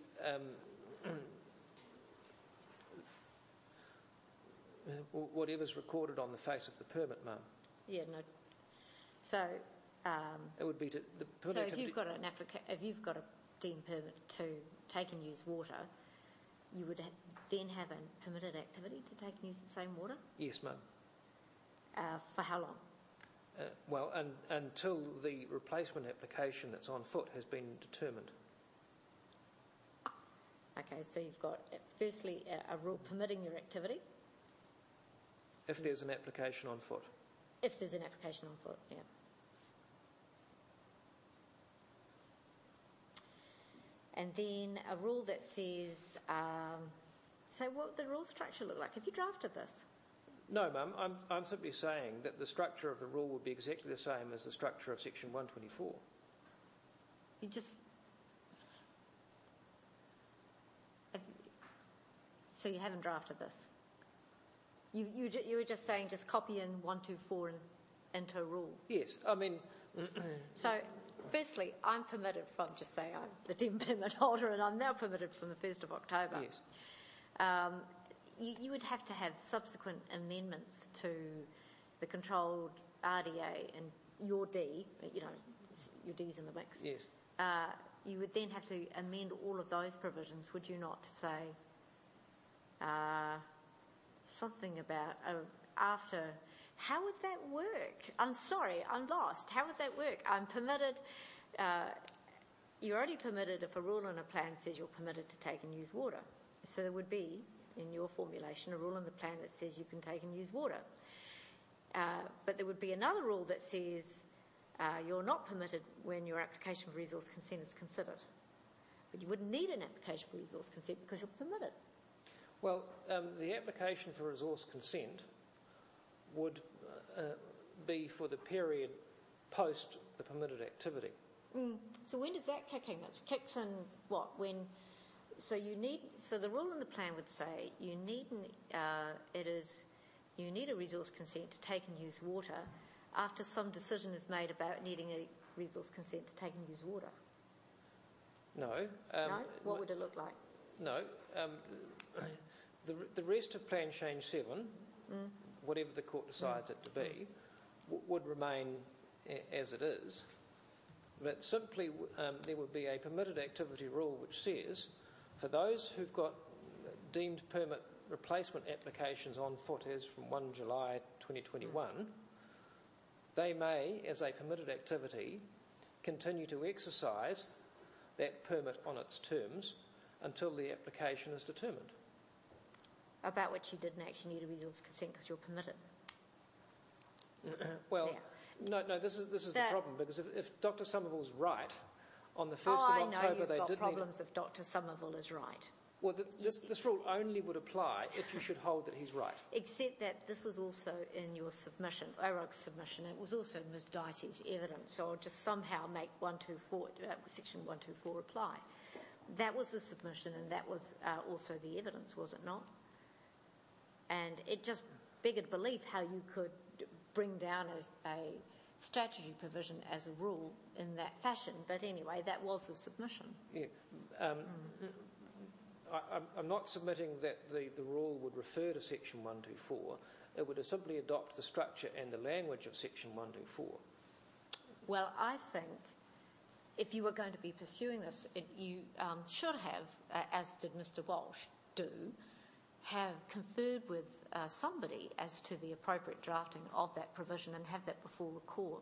whatever's recorded on the face of the permit, ma'am. Yeah, no. So it would be the permit so activity. if you've got a deemed permit to take and use water, you would then have a permitted activity to take and use the same water? Yes, ma'am. For how long? Well, until the replacement application that's on foot has been determined. Okay, so you've got, firstly, a rule permitting your activity. If there's an application on foot. If there's an application on foot, yeah. And then a rule that says, so what would the rule structure look like? Have you drafted this? No, ma'am. I'm simply saying that the structure of the rule would be exactly the same as the structure of Section 124. So you haven't drafted this? You were just saying just copy in 124 into a rule? Yes, I mean... So, firstly, I'm permitted from, just say I'm the deemed permit holder and I'm now permitted from the 1st of October. Yes. You would have to have subsequent amendments to the controlled RDA and your D, your D's in the mix. Yes. You would then have to amend all of those provisions, would you not, to say something about after... How would that work? I'm sorry, I'm lost. How would that work? I'm permitted... you're only permitted if a rule in a plan says you're permitted to take and use water. So there would be, in your formulation, a rule in the plan that says you can take and use water. But there would be another rule that says you're not permitted when your application for resource consent is considered. But you wouldn't need an application for resource consent because you're permitted. Well, the application for resource consent would be for the period post the permitted activity. So when does that kick in? It kicks in what? When... So the rule in the plan would say you need a resource consent to take and use water after some decision is made about needing a resource consent to take and use water. No. No? What would it look like? No. The rest of Plan Change 7, whatever the court decides it to be, would remain as it is. But simply there would be a permitted activity rule which says for those who've got deemed permit replacement applications on foot as from 1 July 2021, they may, as a permitted activity, continue to exercise that permit on its terms until the application is determined. About which you didn't actually need a resource consent because you're permitted. Well, yeah. No, this is the problem, because if Dr Somerville's right, on the 1st of October they did need... Oh, I know you've got problems if Dr Somerville is right. Well, this rule only would apply if you should hold that he's right. Except that this was also in your submission, ORUG's submission, it was also Ms Dytie's evidence, so I'll just somehow make Section 124 apply. That was the submission and that was also the evidence, was it not? And it just beggared belief how you could bring down a statutory provision as a rule in that fashion. But anyway, that was the submission. Yeah. I'm not submitting that the rule would refer to Section 124. it would simply adopt the structure and the language of Section 124. Well, I think if you were going to be pursuing this, you should have, as did Mr. Walsh do, have conferred with somebody as to the appropriate drafting of that provision and have that before the court.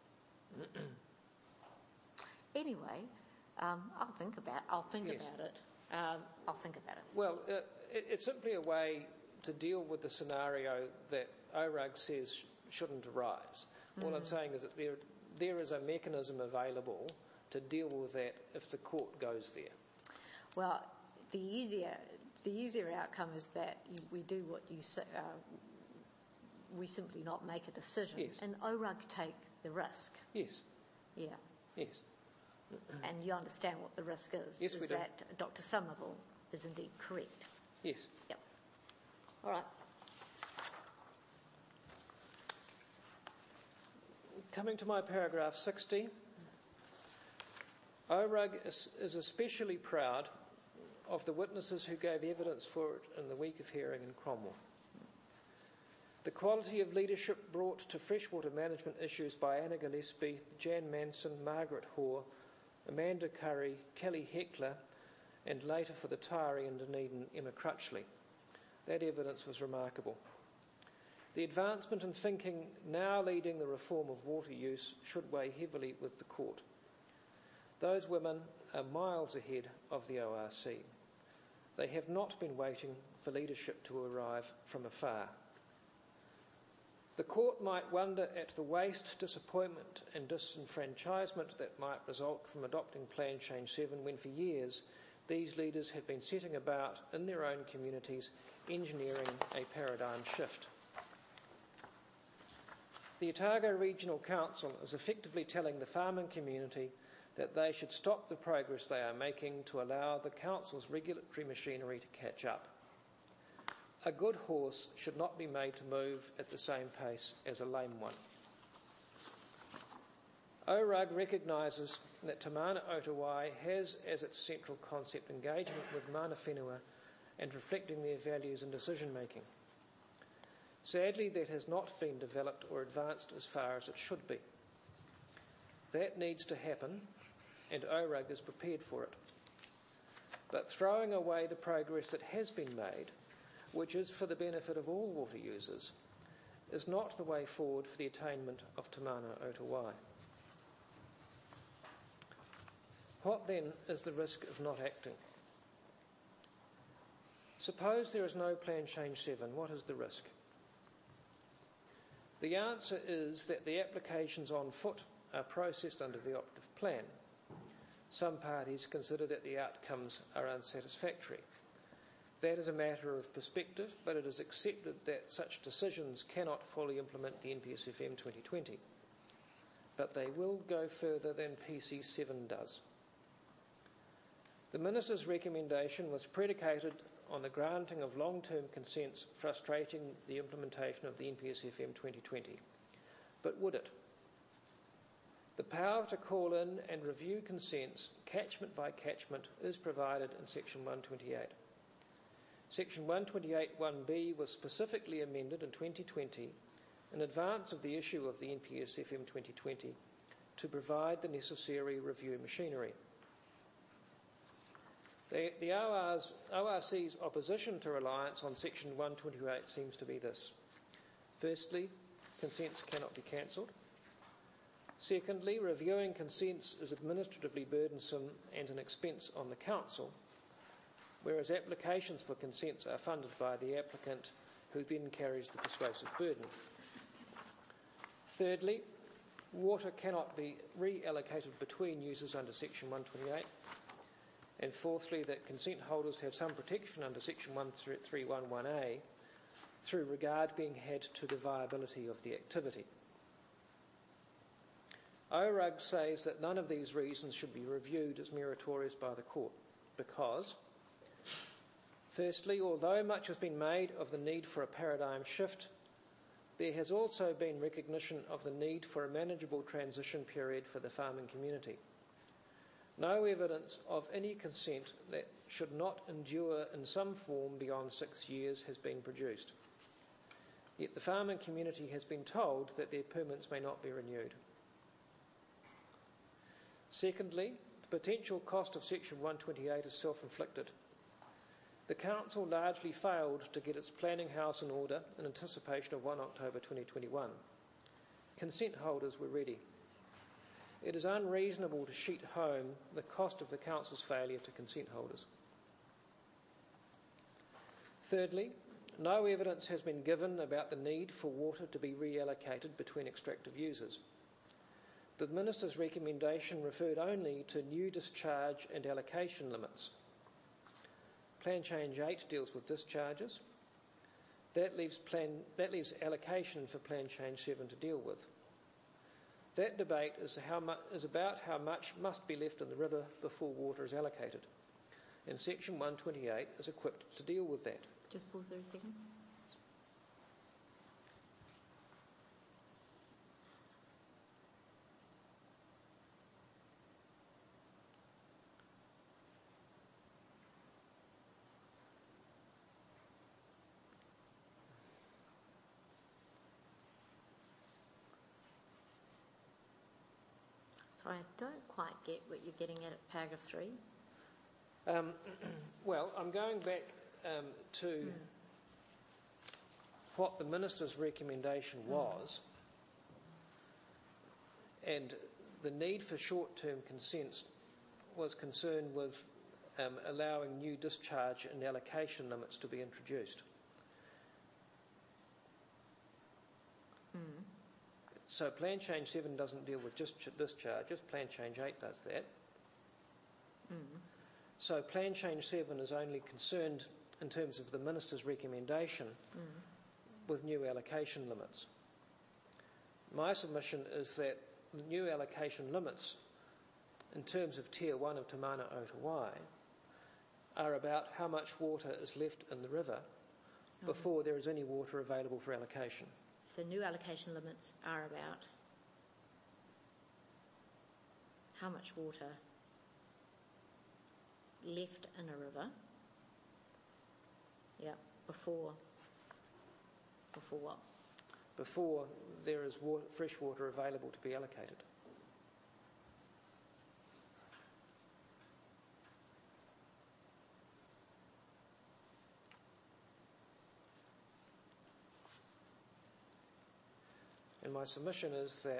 Anyway, I'll think about it. Well, it's simply a way to deal with the scenario that ORUG says shouldn't arise. All I'm saying is that there is a mechanism available to deal with that if the court goes there. Well, the easier outcome is that we do what you say. We simply not make a decision, yes. And ORUG take the risk. Yes. Yeah. Yes. And you understand what the risk is? Yes, we do. That Dr. Somerville is indeed correct. Yes. Yep. All right. Coming to my paragraph 60, ORUG is especially proud of the witnesses who gave evidence for it in the week of hearing in Cromwell. The quality of leadership brought to freshwater management issues by Anna Gillespie, Jan Manson, Margaret Hoare, Amanda Curry, Kelly Heckler, and later for the Taieri in Dunedin, Emma Crutchley. That evidence was remarkable. The advancement in thinking now leading the reform of water use should weigh heavily with the court. Those women are miles ahead of the ORC. They have not been waiting for leadership to arrive from afar. The court might wonder at the waste, disappointment and disenfranchisement that might result from adopting Plan Change 7 when for years these leaders have been setting about in their own communities engineering a paradigm shift. The Otago Regional Council is effectively telling the farming community that they should stop the progress they are making to allow the council's regulatory machinery to catch up. A good horse should not be made to move at the same pace as a lame one. ORUG recognises that Te Mana o te Wai has as its central concept engagement with mana whenua and reflecting their values in decision making. Sadly, that has not been developed or advanced as far as it should be. That needs to happen, and ORUG is prepared for it. But throwing away the progress that has been made, which is for the benefit of all water users, is not the way forward for the attainment of Te Mana o te Wai. What then is the risk of not acting? Suppose there is no Plan Change 7, what is the risk? The answer is that the applications on foot are processed under the operative plan. Some parties consider that the outcomes are unsatisfactory. That is a matter of perspective, but it is accepted that such decisions cannot fully implement the NPSFM 2020. But they will go further than PC7 does. The Minister's recommendation was predicated on the granting of long-term consents frustrating the implementation of the NPSFM 2020. But would it? The power to call in and review consents, catchment by catchment, is provided in Section 128. Section 128(1)b was specifically amended in 2020 in advance of the issue of the NPSFM 2020 to provide the necessary review machinery. The ORC's opposition to reliance on Section 128 seems to be this. Firstly, consents cannot be cancelled. Secondly, reviewing consents is administratively burdensome and an expense on the Council, whereas applications for consents are funded by the applicant, who then carries the persuasive burden. Thirdly, water cannot be reallocated between users under Section 128. And fourthly, that consent holders have some protection under Section 1311A through regard being had to the viability of the activity. ORUG says that none of these reasons should be reviewed as meritorious by the court because, firstly, although much has been made of the need for a paradigm shift, there has also been recognition of the need for a manageable transition period for the farming community. No evidence of any consent that should not endure in some form beyond 6 years has been produced. Yet the farming community has been told that their permits may not be renewed. Secondly, the potential cost of Section 128 is self-inflicted. The Council largely failed to get its planning house in order in anticipation of 1 October 2021. Consent holders were ready. It is unreasonable to sheet home the cost of the Council's failure to consent holders. Thirdly, no evidence has been given about the need for water to be reallocated between extractive users. The Minister's recommendation referred only to new discharge and allocation limits. Plan Change 8 deals with discharges. That leaves allocation for Plan Change 7 to deal with. That debate is about how much must be left in the river before water is allocated, and Section 128 is equipped to deal with that. Just pause there a second. Sorry, I don't quite get what you're getting at paragraph 3. Well, I'm going back to what the Minister's recommendation was, and the need for short-term consents was concerned with allowing new discharge and allocation limits to be introduced. So Plan Change 7 doesn't deal with just discharges, Plan Change 8 does that. So Plan Change 7 is only concerned, in terms of the Minister's recommendation, with new allocation limits. My submission is that the new allocation limits, in terms of Tier 1 of Te Mana o Te Wai, are about how much water is left in the river before there is any water available for allocation. So new allocation limits are about how much water left in a river, before what? Before there is fresh water available to be allocated. And my submission is that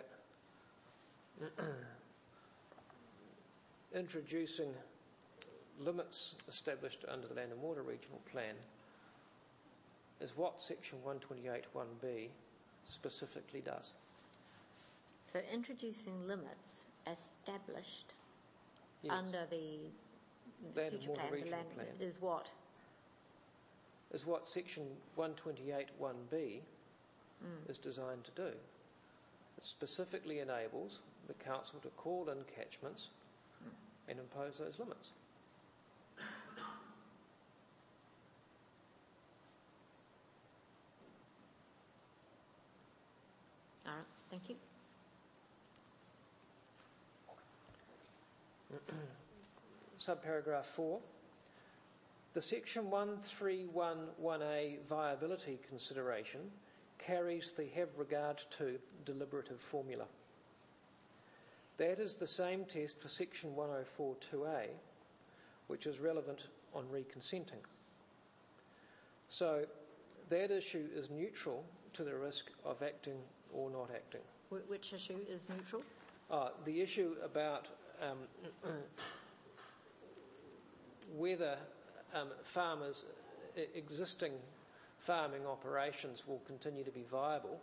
introducing limits established under the Land and Water Regional Plan is what Section 128(1)(b) specifically does. So introducing limits established under the Land future and Water plan, the Regional land Plan is what? Is what Section 128(1)(b) is designed to do. It specifically enables the Council to call in catchments and impose those limits. All right, thank you. Subparagraph 4. The Section 1311A viability consideration carries the have regard to deliberative formula. That is the same test for Section 104(2)A, which is relevant on reconsenting. So that issue is neutral to the risk of acting or not acting. Which issue is neutral? The issue about whether farmers' existing farming operations will continue to be viable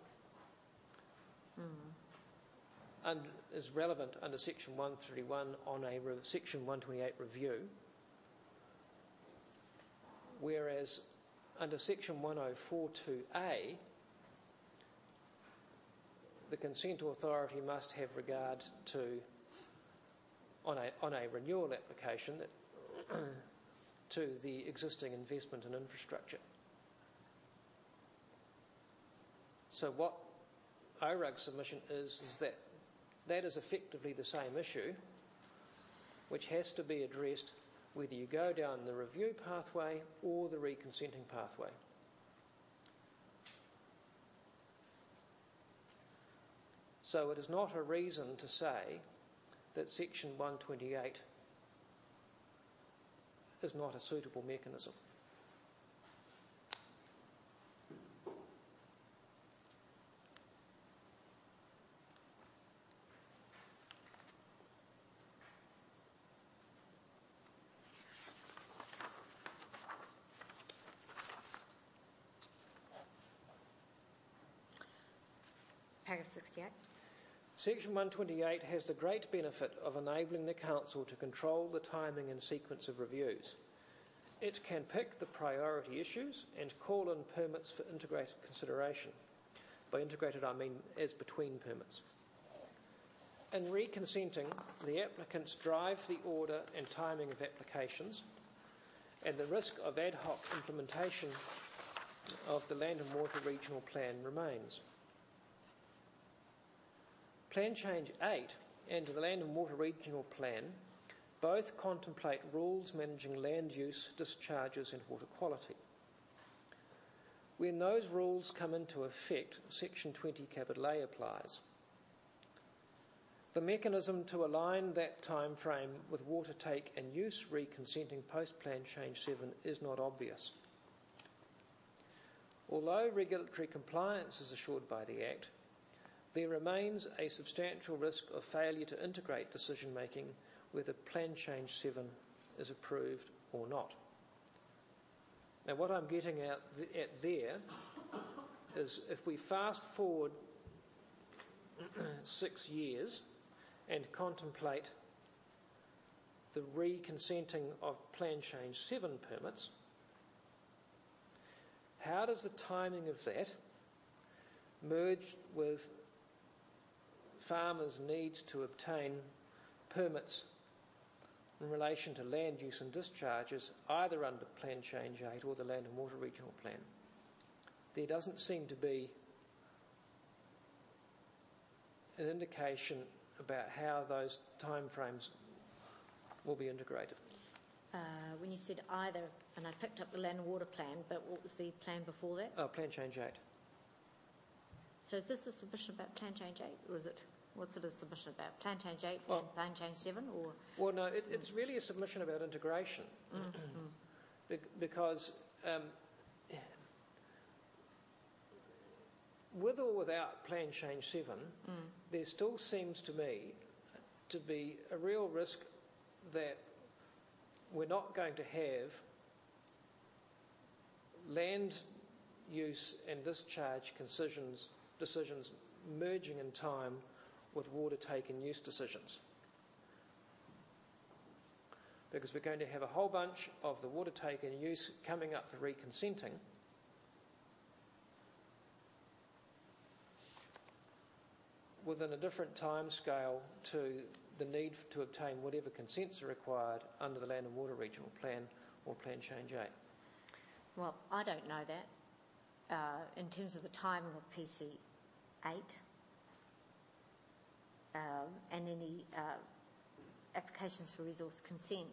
and is relevant under Section 131 on a Section 128 review, whereas under Section 104(2)A, the consent authority must have regard to, on a renewal application, to the existing investment in infrastructure. So what ORUG's submission is that is effectively the same issue, which has to be addressed whether you go down the review pathway or the reconsenting pathway. So it is not a reason to say that Section 128 is not a suitable mechanism. Paragraph 68. Section 128 has the great benefit of enabling the Council to control the timing and sequence of reviews. It can pick the priority issues and call in permits for integrated consideration. By integrated, I mean as between permits. In reconsenting, the applicants drive the order and timing of applications, and the risk of ad hoc implementation of the Land and Water Regional Plan remains. Plan Change 8 and the Land and Water Regional Plan both contemplate rules managing land use, discharges and water quality. When those rules come into effect, Section 20 A applies. The mechanism to align that time frame with water take and use reconsenting post-Plan Change 7 is not obvious. Although regulatory compliance is assured by the Act, there remains a substantial risk of failure to integrate decision-making whether Plan Change 7 is approved or not. Now, what I'm getting at there is if we fast forward 6 years and contemplate the reconsenting of Plan Change 7 permits, how does the timing of that merge with farmers' needs to obtain permits in relation to land use and discharges either under Plan Change 8 or the Land and Water Regional Plan? There doesn't seem to be an indication about how those timeframes will be integrated. When you said either, and I picked up the Land and Water Plan, but what was the plan before that? Oh, Plan Change 8. So is this a submission about Plan Change 8, or is it, what's it a submission about? Plan Change 8 Well, and Plan Change 7, or? Well, no, it's really a submission about integration. Because with or without Plan Change 7, there still seems to me to be a real risk that we're not going to have land use and discharge decisions merging in time with water take and use decisions. Because we're going to have a whole bunch of the water take and use coming up for reconsenting, within a different time scale to the need to obtain whatever consents are required under the Land and Water Regional Plan or Plan Change 8. Well, I don't know that. In terms of the timing of PC 8 and any applications for resource consent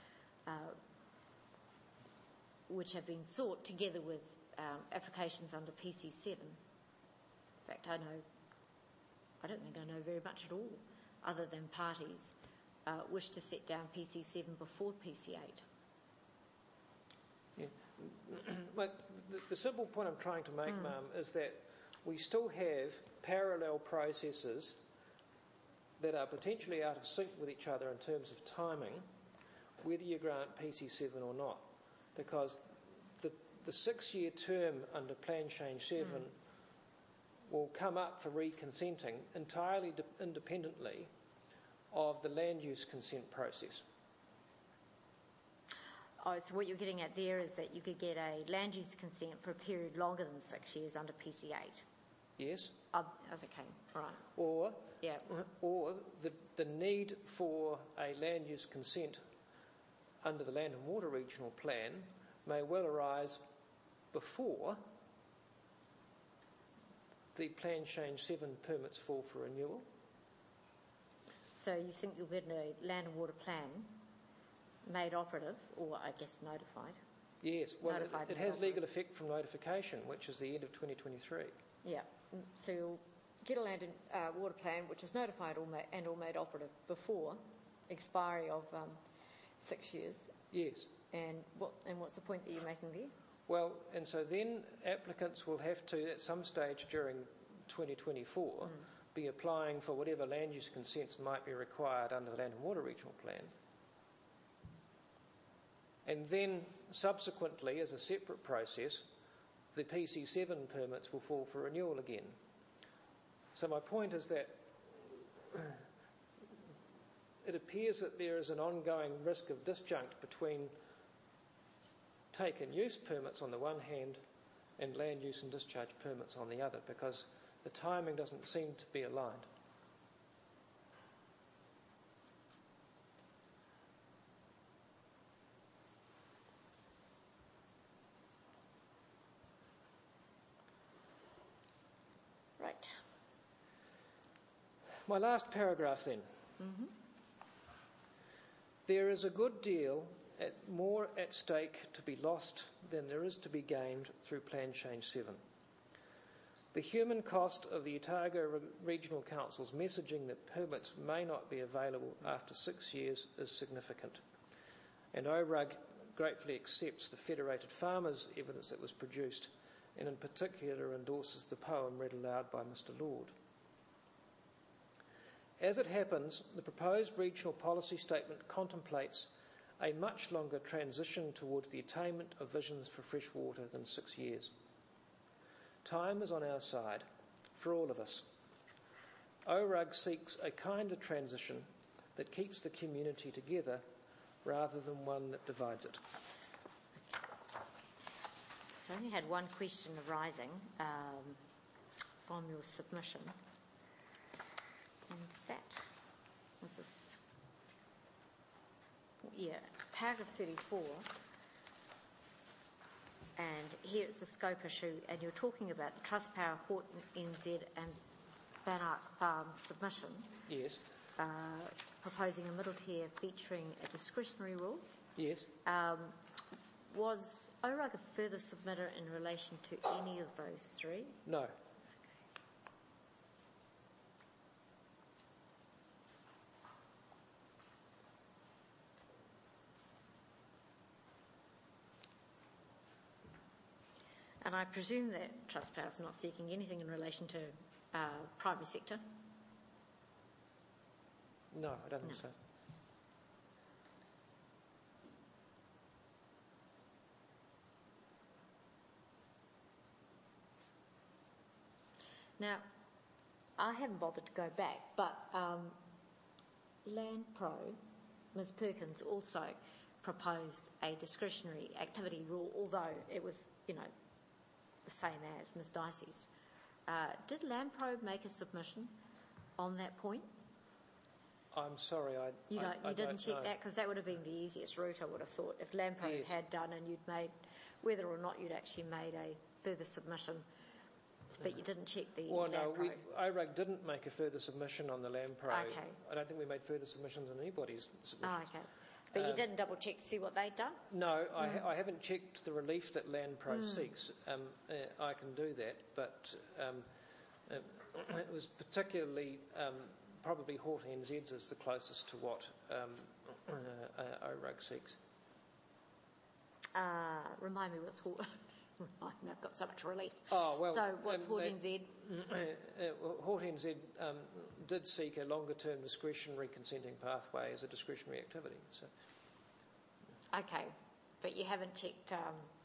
which have been sought together with applications under PC 7. In fact, I don't think I know very much at all, other than parties wish to set down PC 7 before PC 8. Yeah. But the simple point I'm trying to make, Ma'am, is that we still have parallel processes that are potentially out of sync with each other in terms of timing, whether you grant PC 7 or not. Because the 6-year term under Plan Change 7 will come up for reconsenting entirely independently of the land use consent process. Oh, so what you're getting at there is that you could get a land use consent for a period longer than 6 years under PC 8? Yes. That's okay, right. Or the the need for a land use consent under the Land and Water Regional Plan may well arise before the Plan Change 7 permits fall for renewal. So you think you'll get a land and water plan made operative, or I guess notified? Yes, well, it has legal effect from notification, which is the end of 2023. Yeah, so Kettle Land Water Plan, which is notified all made operative before expiry of 6 years. Yes. And what's the point that you're making there? Well, and so then applicants will have to, at some stage during 2024, be applying for whatever land use consents might be required under the Land and Water Regional Plan. And then subsequently, as a separate process, the PC7 permits will fall for renewal again. So my point is that it appears that there is an ongoing risk of disjunct between taken use permits on the one hand and land use and discharge permits on the other, because the timing doesn't seem to be aligned. Right. My last paragraph then. There is a good deal more at stake to be lost than there is to be gained through Plan Change 7. The human cost of the Otago Regional Council's messaging that permits may not be available after 6 years is significant, and ORUG gratefully accepts the Federated Farmers' evidence that was produced, and in particular endorses the poem read aloud by Mr. Lord. As it happens, the proposed regional policy statement contemplates a much longer transition towards the attainment of visions for fresh water than 6 years. Time is on our side, for all of us. ORUG seeks a kinder transition that keeps the community together rather than one that divides it. So I only had one question arising from your submission. And that was this, paragraph 34. And here it's the scope issue, and you're talking about the Trustpower, Horton NZ and Banark Farms submission. Yes. Proposing a middle tier featuring a discretionary rule. Yes. Was ORUG a further submitter in relation to any of those three? No. And I presume that Trustpower is not seeking anything in relation to private sector? No, I don't think so. Now, I haven't bothered to go back, but LandPro, Ms Perkins, also proposed a discretionary activity rule, although it was, the same as Ms Dicey's. Did LandPro make a submission on that point? I'm sorry, You didn't check know. that, because that would have been the easiest route, I would have thought, if LandPro had done and you'd made, whether or not you'd actually made a further submission, but you didn't check the Well, no, LandPro. ORUG didn't make a further submission on the LandPro. Okay. I don't think we made further submissions on anybody's submissions. Oh, okay. But you didn't double check to see what they'd done? No, I haven't checked the relief that LandPro seeks. I can do that, but it was particularly probably Horton NZ's is the closest to what ORUG seeks. Remind me what's Horton. I've got so much relief. Oh, well. So what's Horton NZ? Horton NZ did seek a longer-term discretionary consenting pathway as a discretionary activity. So. Okay, but you haven't checked.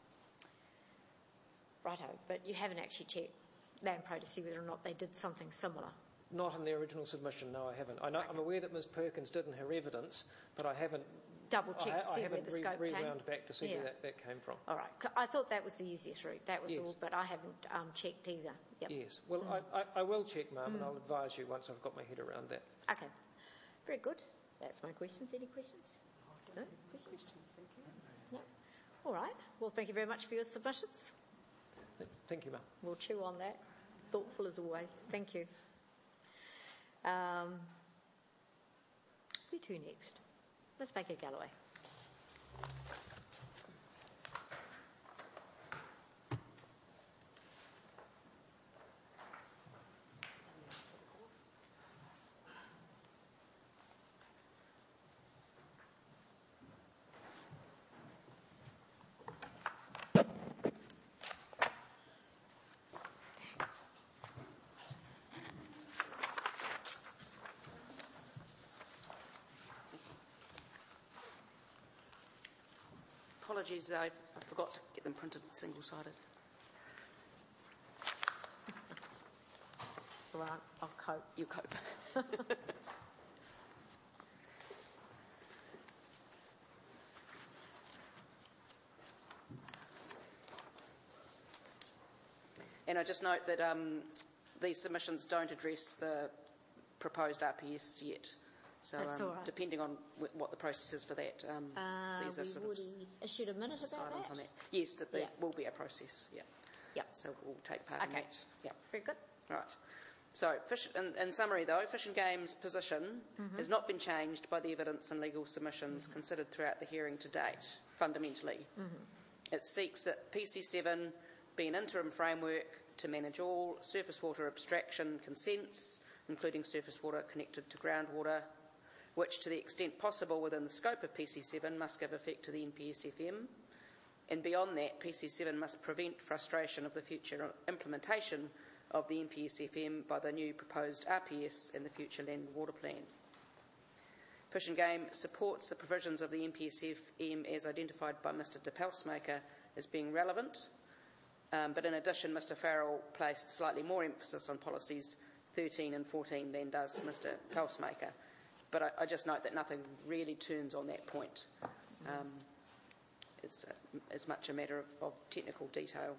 Righto, but you haven't actually checked LandPro to see whether or not they did something similar. Not in the original submission, no, I haven't. I'm aware that Ms Perkins did in her evidence, but I haven't double checked to see where the scope came. rewound back to see where that came from. All right, I thought that was the easiest route. That was all, but I haven't checked either. Yep. Yes, well, I will check, ma'am, and I'll advise you once I've got my head around that. Okay, very good. That's my questions. Any questions? No questions. Thank you. No. All right. Well, thank you very much for your submissions. Thank you, ma'am. We'll chew on that. Thoughtful as always. Thank you. Who to next? Let's make it Galloway. apologies, I forgot to get them printed single-sided. Right, I'll cope. You cope. And I just note that these submissions don't address the proposed RPS yet. So That's all right. depending on what the process is for that, these are We sort would of issued a minute about silent on that. that. Yes, that there Yeah. will be a process, yeah. Yep. So we'll take part in Okay. that. Yeah. Very good. Right. So, in summary though, Fish and Game's position has not been changed by the evidence and legal submissions considered throughout the hearing to date, fundamentally. It seeks that PC7 be an interim framework to manage all surface water abstraction consents, including surface water connected to groundwater, which to the extent possible within the scope of PC7 must give effect to the NPSFM. And beyond that, PC7 must prevent frustration of the future implementation of the NPSFM by the new proposed RPS and the future Land and Water Plan. Fish and Game supports the provisions of the NPSFM as identified by Mr de Pelsmaker as being relevant, but in addition Mr Farrell placed slightly more emphasis on policies 13 and 14 than does Mr Pelsmaker. But I just note that nothing really turns on that point. It's as much a matter of technical detail.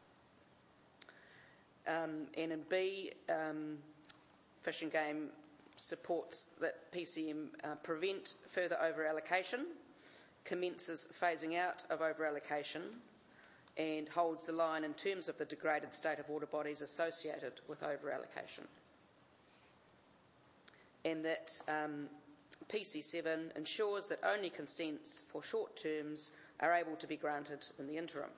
And in B, Fish and Game supports that PCM prevent further over-allocation, commences phasing out of over-allocation, and holds the line in terms of the degraded state of water bodies associated with over-allocation. And that PC7 ensures that only consents for short terms are able to be granted in the interim.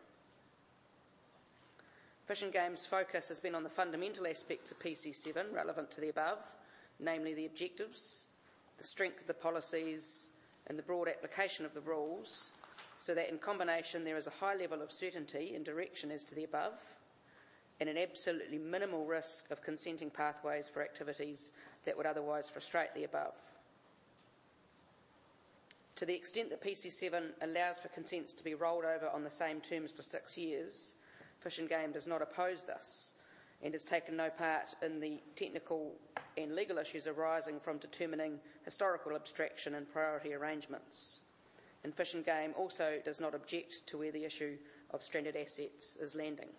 Fish and Game's focus has been on the fundamental aspects of PC7 relevant to the above, namely the objectives, the strength of the policies, and the broad application of the rules, so that in combination there is a high level of certainty and direction as to the above, and an absolutely minimal risk of consenting pathways for activities that would otherwise frustrate the above. To the extent that PC7 allows for consents to be rolled over on the same terms for 6 years, Fish and Game does not oppose this and has taken no part in the technical and legal issues arising from determining historical abstraction and priority arrangements. And Fish and Game also does not object to where the issue of stranded assets is landing.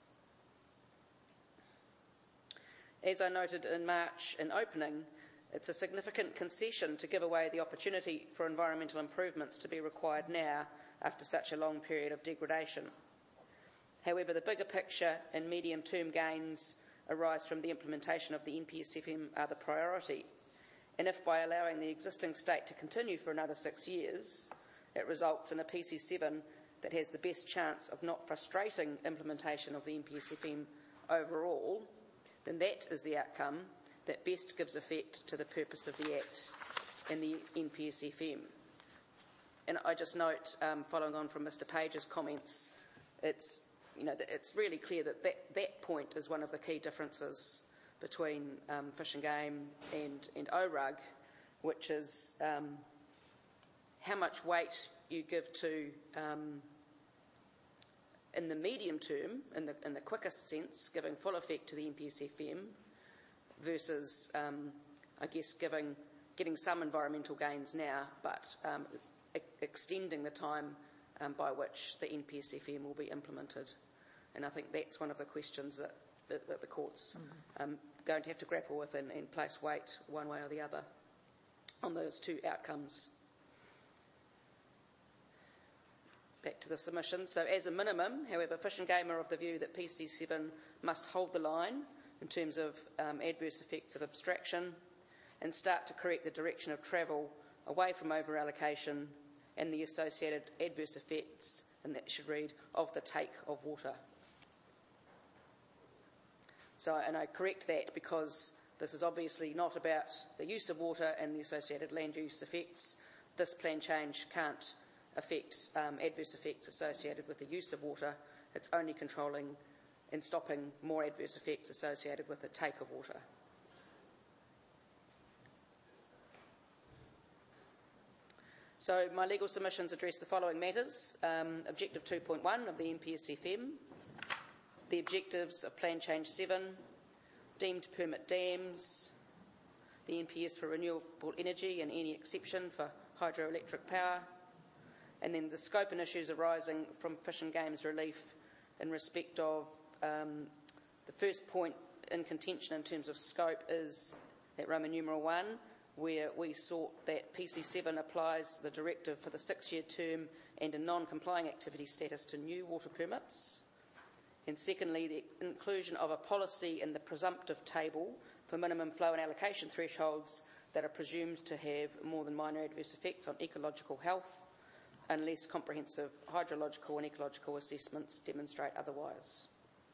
As I noted in March in opening, it's a significant concession to give away the opportunity for environmental improvements to be required now after such a long period of degradation. However, the bigger picture and medium-term gains arise from the implementation of the NPSFM are the priority. And if by allowing the existing state to continue for another 6 years, it results in a PC7 that has the best chance of not frustrating implementation of the NPSFM overall, then that is the outcome that best gives effect to the purpose of the Act and the NPSFM. And I just note, following on from Mr Page's comments, it's really clear that that point is one of the key differences between Fish and Game and ORUG, which is how much weight you give to, in the medium term, in the quickest sense, giving full effect to the NPSFM, versus, I guess, getting some environmental gains now, but extending the time by which the NPSFM will be implemented. And I think that's one of the questions that the court's going to have to grapple with and place weight one way or the other on those two outcomes. Back to the submission. So as a minimum, however, Fish and Game are of the view that PC7 must hold the line in terms of adverse effects of abstraction and start to correct the direction of travel away from over-allocation and the associated adverse effects, and that should read, of the take of water. So, and I correct that because this is obviously not about the use of water and the associated land use effects. This plan change can't affect adverse effects associated with the use of water. It's only controlling and stopping more adverse effects associated with the take of water. So my legal submissions address the following matters. Objective 2.1 of the NPSFM, the objectives of Plan Change 7, deemed permit dams, the NPS for renewable energy and any exception for hydroelectric power, and then the scope and issues arising from Fish and Games relief in respect of the first point in contention in terms of scope is at Roman numeral 1, where we sought that PC7 applies the directive for the 6-year term and a non-complying activity status to new water permits. And secondly, the inclusion of a policy in the presumptive table for minimum flow and allocation thresholds that are presumed to have more than minor adverse effects on ecological health, unless comprehensive hydrological and ecological assessments demonstrate otherwise.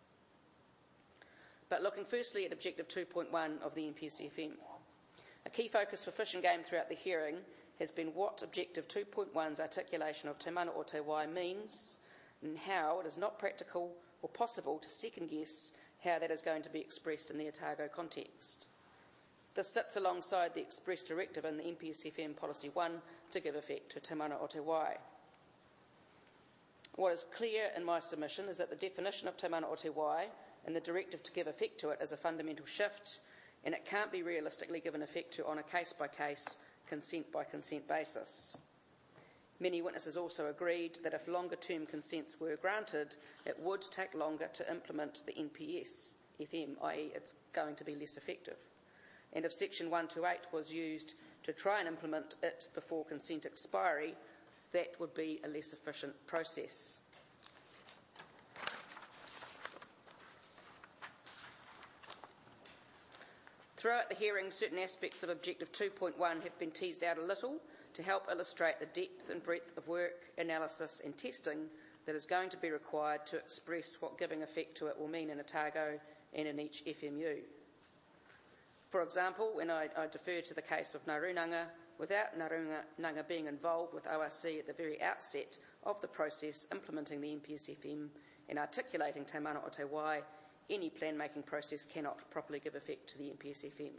But looking firstly at Objective 2.1 of the NPSFM, a key focus for Fish and Game throughout the hearing has been what Objective 2.1's articulation of Te Mana o Te Wai means and how it is not practical or possible to second-guess how that is going to be expressed in the Otago context. This sits alongside the express directive in the NPSFM Policy 1 to give effect to Te Mana o Te Wai. What is clear in my submission is that the definition of Te Mana o Te Wai and the directive to give effect to it is a fundamental shift, and it can't be realistically given effect to on a case-by-case, consent-by-consent basis. Many witnesses also agreed that if longer-term consents were granted, it would take longer to implement the NPS FM, i.e. it's going to be less effective. And if Section 128 was used to try and implement it before consent expiry, that would be a less efficient process. Throughout the hearing, certain aspects of Objective 2.1 have been teased out a little to help illustrate the depth and breadth of work, analysis and testing that is going to be required to express what giving effect to it will mean in Otago and in each FMU. For example, when I defer to the case of Narunanga, without Narunanga being involved with ORC at the very outset of the process implementing the NPSFM and articulating Te Mana o Te Wai, any plan-making process cannot properly give effect to the NPSFM.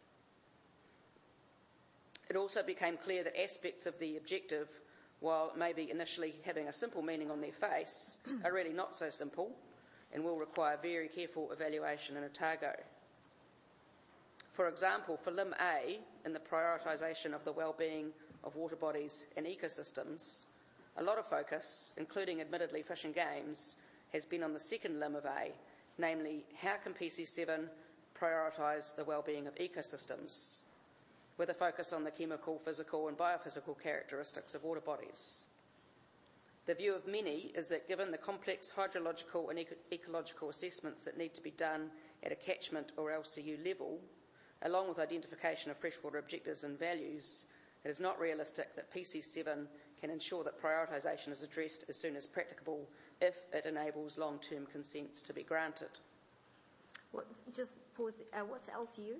It also became clear that aspects of the objective, while maybe initially having a simple meaning on their face, are really not so simple and will require very careful evaluation in Otago. For example, for Lim A, in the prioritisation of the well-being of water bodies and ecosystems, a lot of focus, including admittedly Fish and Games, has been on the second limb of A, namely how can PC7 prioritise the well-being of ecosystems, with a focus on the chemical, physical and biophysical characteristics of water bodies. The view of many is that given the complex hydrological and ecological assessments that need to be done at a catchment or LCU level, along with identification of freshwater objectives and values, it is not realistic that PC7 can ensure that prioritisation is addressed as soon as practicable if it enables long-term consents to be granted. Just pause. What's LCU?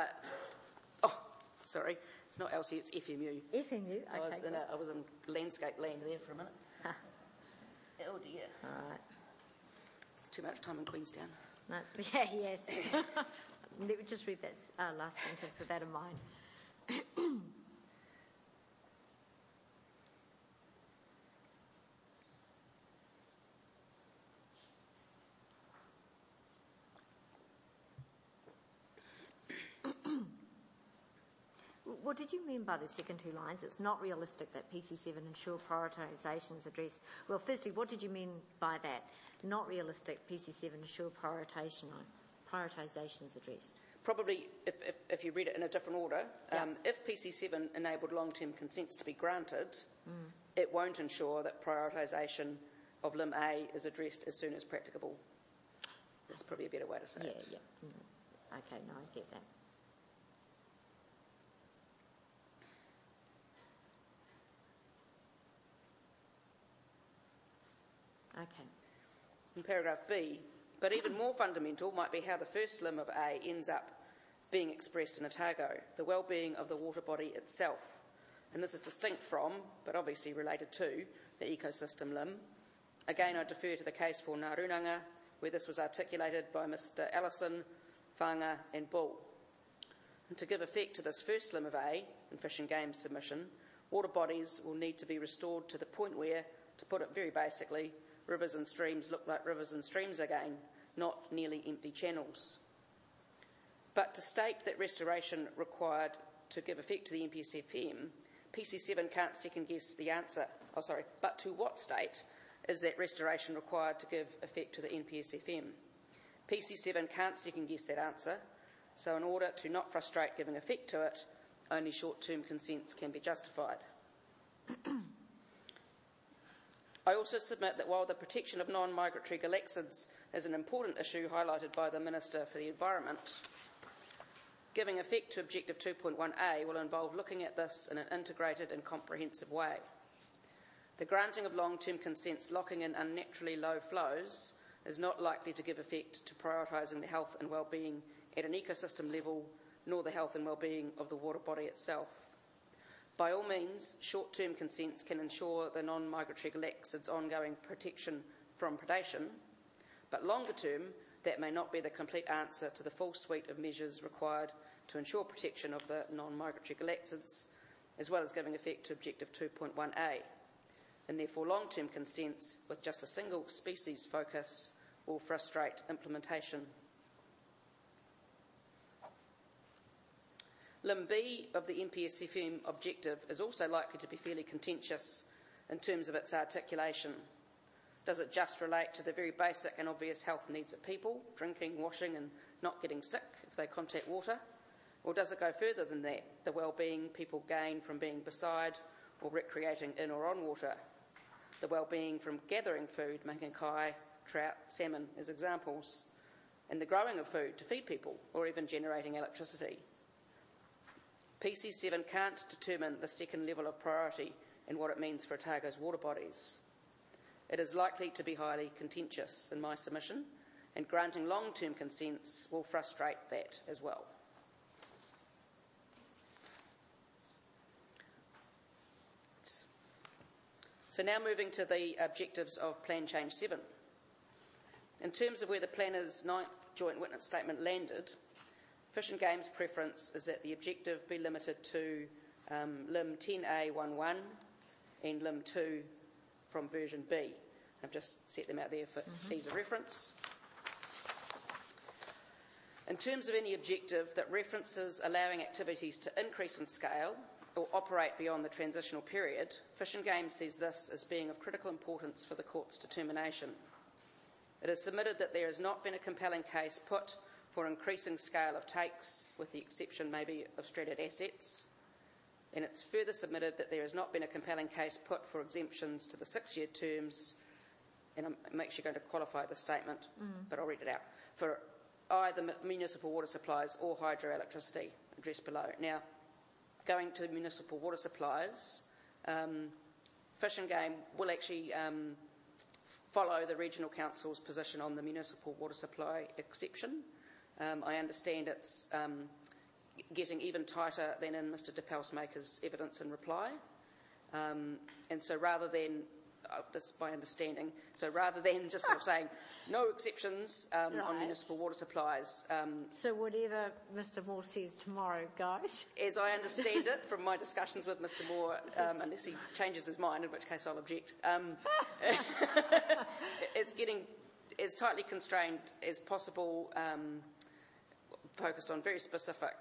Sorry, it's not LCU, it's FMU. FMU, okay. I was in landscape land there for a minute. Oh dear. All right. It's too much time in Queenstown. No, yeah, yes. Let me just read that last sentence with that in mind. What did you mean by the second two lines? It's not realistic that PC7 ensure prioritisation is addressed. Well, firstly, what did you mean by that? Not realistic PC7 ensure prioritisation is addressed. Probably, if you read it in a different order, if PC7 enabled long-term consents to be granted, it won't ensure that prioritisation of Lim A is addressed as soon as practicable. That's probably a better way to say it. Yeah. Okay, no, I get that. Okay. In paragraph B, but even more fundamental might be how the first limb of A ends up being expressed in Otago, the well-being of the water body itself. And this is distinct from, but obviously related to, the ecosystem limb. Again, I defer to the case for Narunanga, where this was articulated by Mr Allison, Whanga and Bull. And to give effect to this first limb of A in Fish and Game submission, water bodies will need to be restored to the point where, to put it very basically, rivers and streams look like rivers and streams again, not nearly empty channels. But to state that restoration required to give effect to the NPSFM, PC7 can't second guess the answer. But to what state is that restoration required to give effect to the NPSFM? PC7 can't second guess that answer, so in order to not frustrate giving effect to it, only short-term consents can be justified. I also submit that while the protection of non-migratory galaxids is an important issue highlighted by the Minister for the Environment, giving effect to Objective 2.1a will involve looking at this in an integrated and comprehensive way. The granting of long-term consents locking in unnaturally low flows is not likely to give effect to prioritising the health and well-being at an ecosystem level, nor the health and well-being of the water body itself. By all means, short-term consents can ensure the non-migratory galaxids' ongoing protection from predation, but longer term, that may not be the complete answer to the full suite of measures required to ensure protection of the non-migratory galaxids, as well as giving effect to Objective 2.1a. And therefore, long-term consents with just a single species focus will frustrate implementation. Limb B of the NPSFM objective is also likely to be fairly contentious in terms of its articulation. Does it just relate to the very basic and obvious health needs of people, drinking, washing and not getting sick if they contact water? Or does it go further than that, the well-being people gain from being beside or recreating in or on water? The well-being from gathering food, making kai, trout, salmon as examples, and the growing of food to feed people or even generating electricity. PC7 can't determine the second level of priority and what it means for Otago's water bodies. It is likely to be highly contentious in my submission, and granting long-term consents will frustrate that as well. So now moving to the objectives of Plan Change 7. In terms of where the planner's 9th Joint Witness Statement landed, Fish and Game's preference is that the objective be limited to Limb 10A11 and Limb 2 from version B. I've just set them out there for ease of reference. In terms of any objective that references allowing activities to increase in scale or operate beyond the transitional period, Fish and Game sees this as being of critical importance for the court's determination. It is submitted that there has not been a compelling case put for increasing scale of takes, with the exception maybe of stranded assets. And it's further submitted that there has not been a compelling case put for exemptions to the 6-year terms, and I'm actually going to qualify the statement, but I'll read it out, for either municipal water supplies or hydroelectricity, addressed below. Now, going to municipal water supplies, Fish and Game will actually follow the Regional Council's position on the municipal water supply exception. I understand it's getting even tighter than in Mr de Pelsmaker's evidence in reply. And so rather than, that's my understanding, so rather than just sort of saying no exceptions on municipal water supplies. So whatever Mr Moore says tomorrow, guys. As I understand it from my discussions with Mr Moore, unless he changes his mind, in which case I'll object, it's getting as tightly constrained as possible, focused on very specific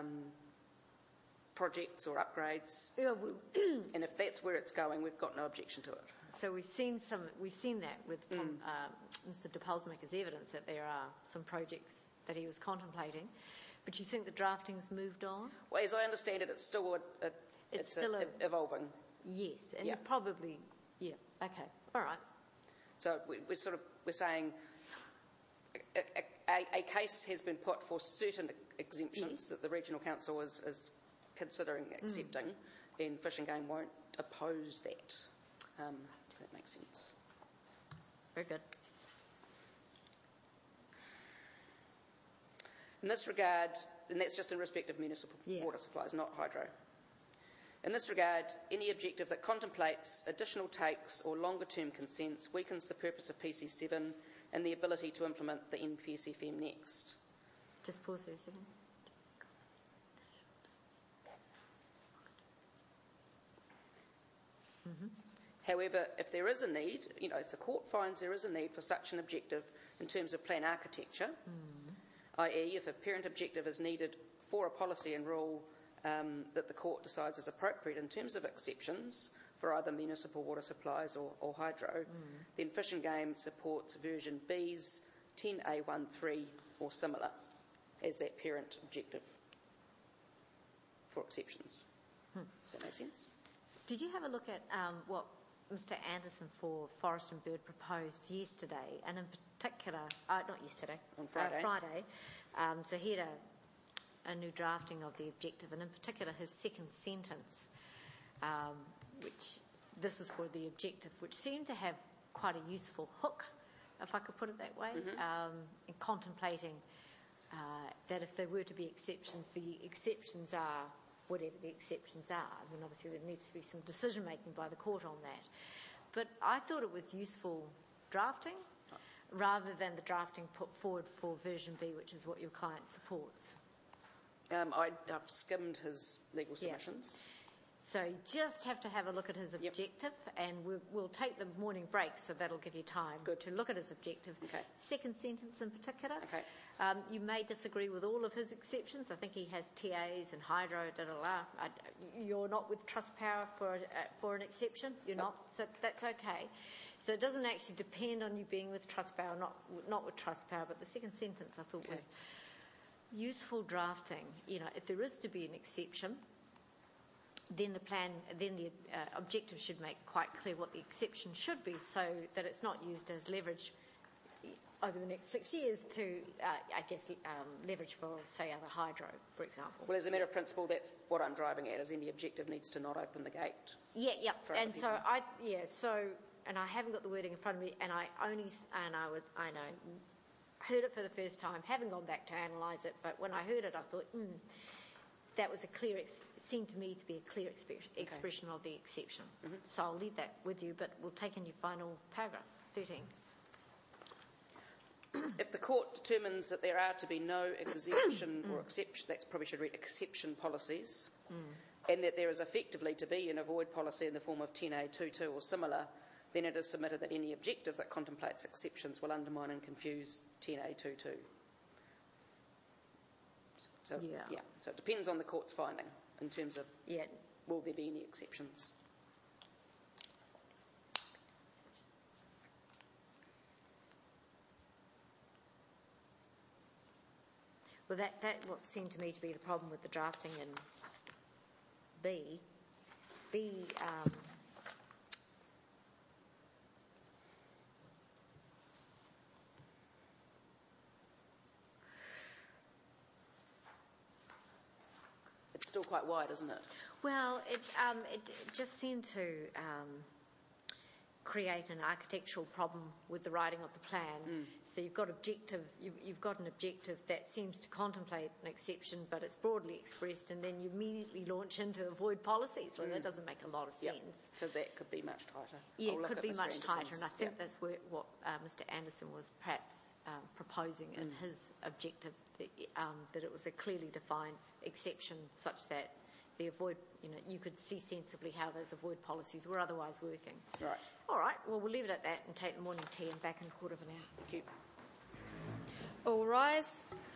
projects or upgrades, and if that's where it's going, we've got no objection to it. So we've seen that with Mr de Pelsmaker's evidence that there are some projects that he was contemplating, but you think the drafting's moved on? Well, as I understand it, it's still evolving. Yes, and probably, okay, all right. So we're saying a case has been put for certain exemptions that the Regional Council is considering accepting, and Fish and Game won't oppose that, if that makes sense. Very good. In this regard, and that's just in respect of municipal water supplies, not hydro. In this regard, any objective that contemplates additional takes or longer-term consents weakens the purpose of PC7 and the ability to implement the NPSFM next. Just pause there a second. However, if there is a need, if the court finds there is a need for such an objective in terms of plan architecture, i.e. if a parent objective is needed for a policy and rule that the court decides is appropriate in terms of exceptions for either municipal water supplies or hydro, then Fish and Game supports version B's 10A13 or similar as that parent objective for exceptions. Does that make sense? Did you have a look at what Mr Anderson for Forest and Bird proposed yesterday, and in particular, not yesterday, on Friday. So he had a new drafting of the objective, and in particular his second sentence, which this is for the objective, which seemed to have quite a useful hook, if I could put it that way, in contemplating that if there were to be exceptions, the exceptions are whatever the exceptions are. I mean, obviously there needs to be some decision making by the court on that. But I thought it was useful drafting rather than the drafting put forward for version B, which is what your client supports. I've skimmed his legal submissions. So you just have to have a look at his objective, and we'll take the morning break, so that'll give you time to look at his objective. Okay. Second sentence in particular. Okay. You may disagree with all of his exceptions. I think he has TAs and hydro, You're not with Trustpower for an exception. You're not, so that's okay. So it doesn't actually depend on you being with Trustpower, not with Trustpower. But the second sentence I thought was useful drafting. If there is to be an exception, then the objective should make quite clear what the exception should be, so that it's not used as leverage over the next 6 years to, leverage for, say, other hydro, for example. Well, as a matter of principle, that's what I'm driving at, is in the objective needs to not open the gate. Yeah. And so people. And I haven't got the wording in front of me, and I heard it for the first time, haven't gone back to analyse it, but when I heard it, I thought, that was seemed to me to be a clear expression of the exception. So I'll leave that with you, but we'll take in your final paragraph, 13. If the court determines that there are to be no exemption or exception, that probably should read exception policies, and that there is effectively to be an avoid policy in the form of 10A22 or similar, then it is submitted that any objective that contemplates exceptions will undermine and confuse 10A22. So it depends on the court's finding in terms of will there be any exceptions. Well, that what seemed to me to be the problem with the drafting in B. It's still quite wide, isn't it? Well, it just seemed to create an architectural problem with the writing of the plan. So you've got an objective that seems to contemplate an exception, but it's broadly expressed, and then you immediately launch into avoid policies. Well, that doesn't make a lot of sense. So that could be much tighter. Yeah, it could be much tighter, and I think that's what Mr Anderson was perhaps proposing in his objective, that it was a clearly defined exception such that the avoid, you could see sensibly how those avoid policies were otherwise working. Right. All right, well, we'll leave it at that and take the morning tea and back in a quarter of an hour. Thank you. All rise.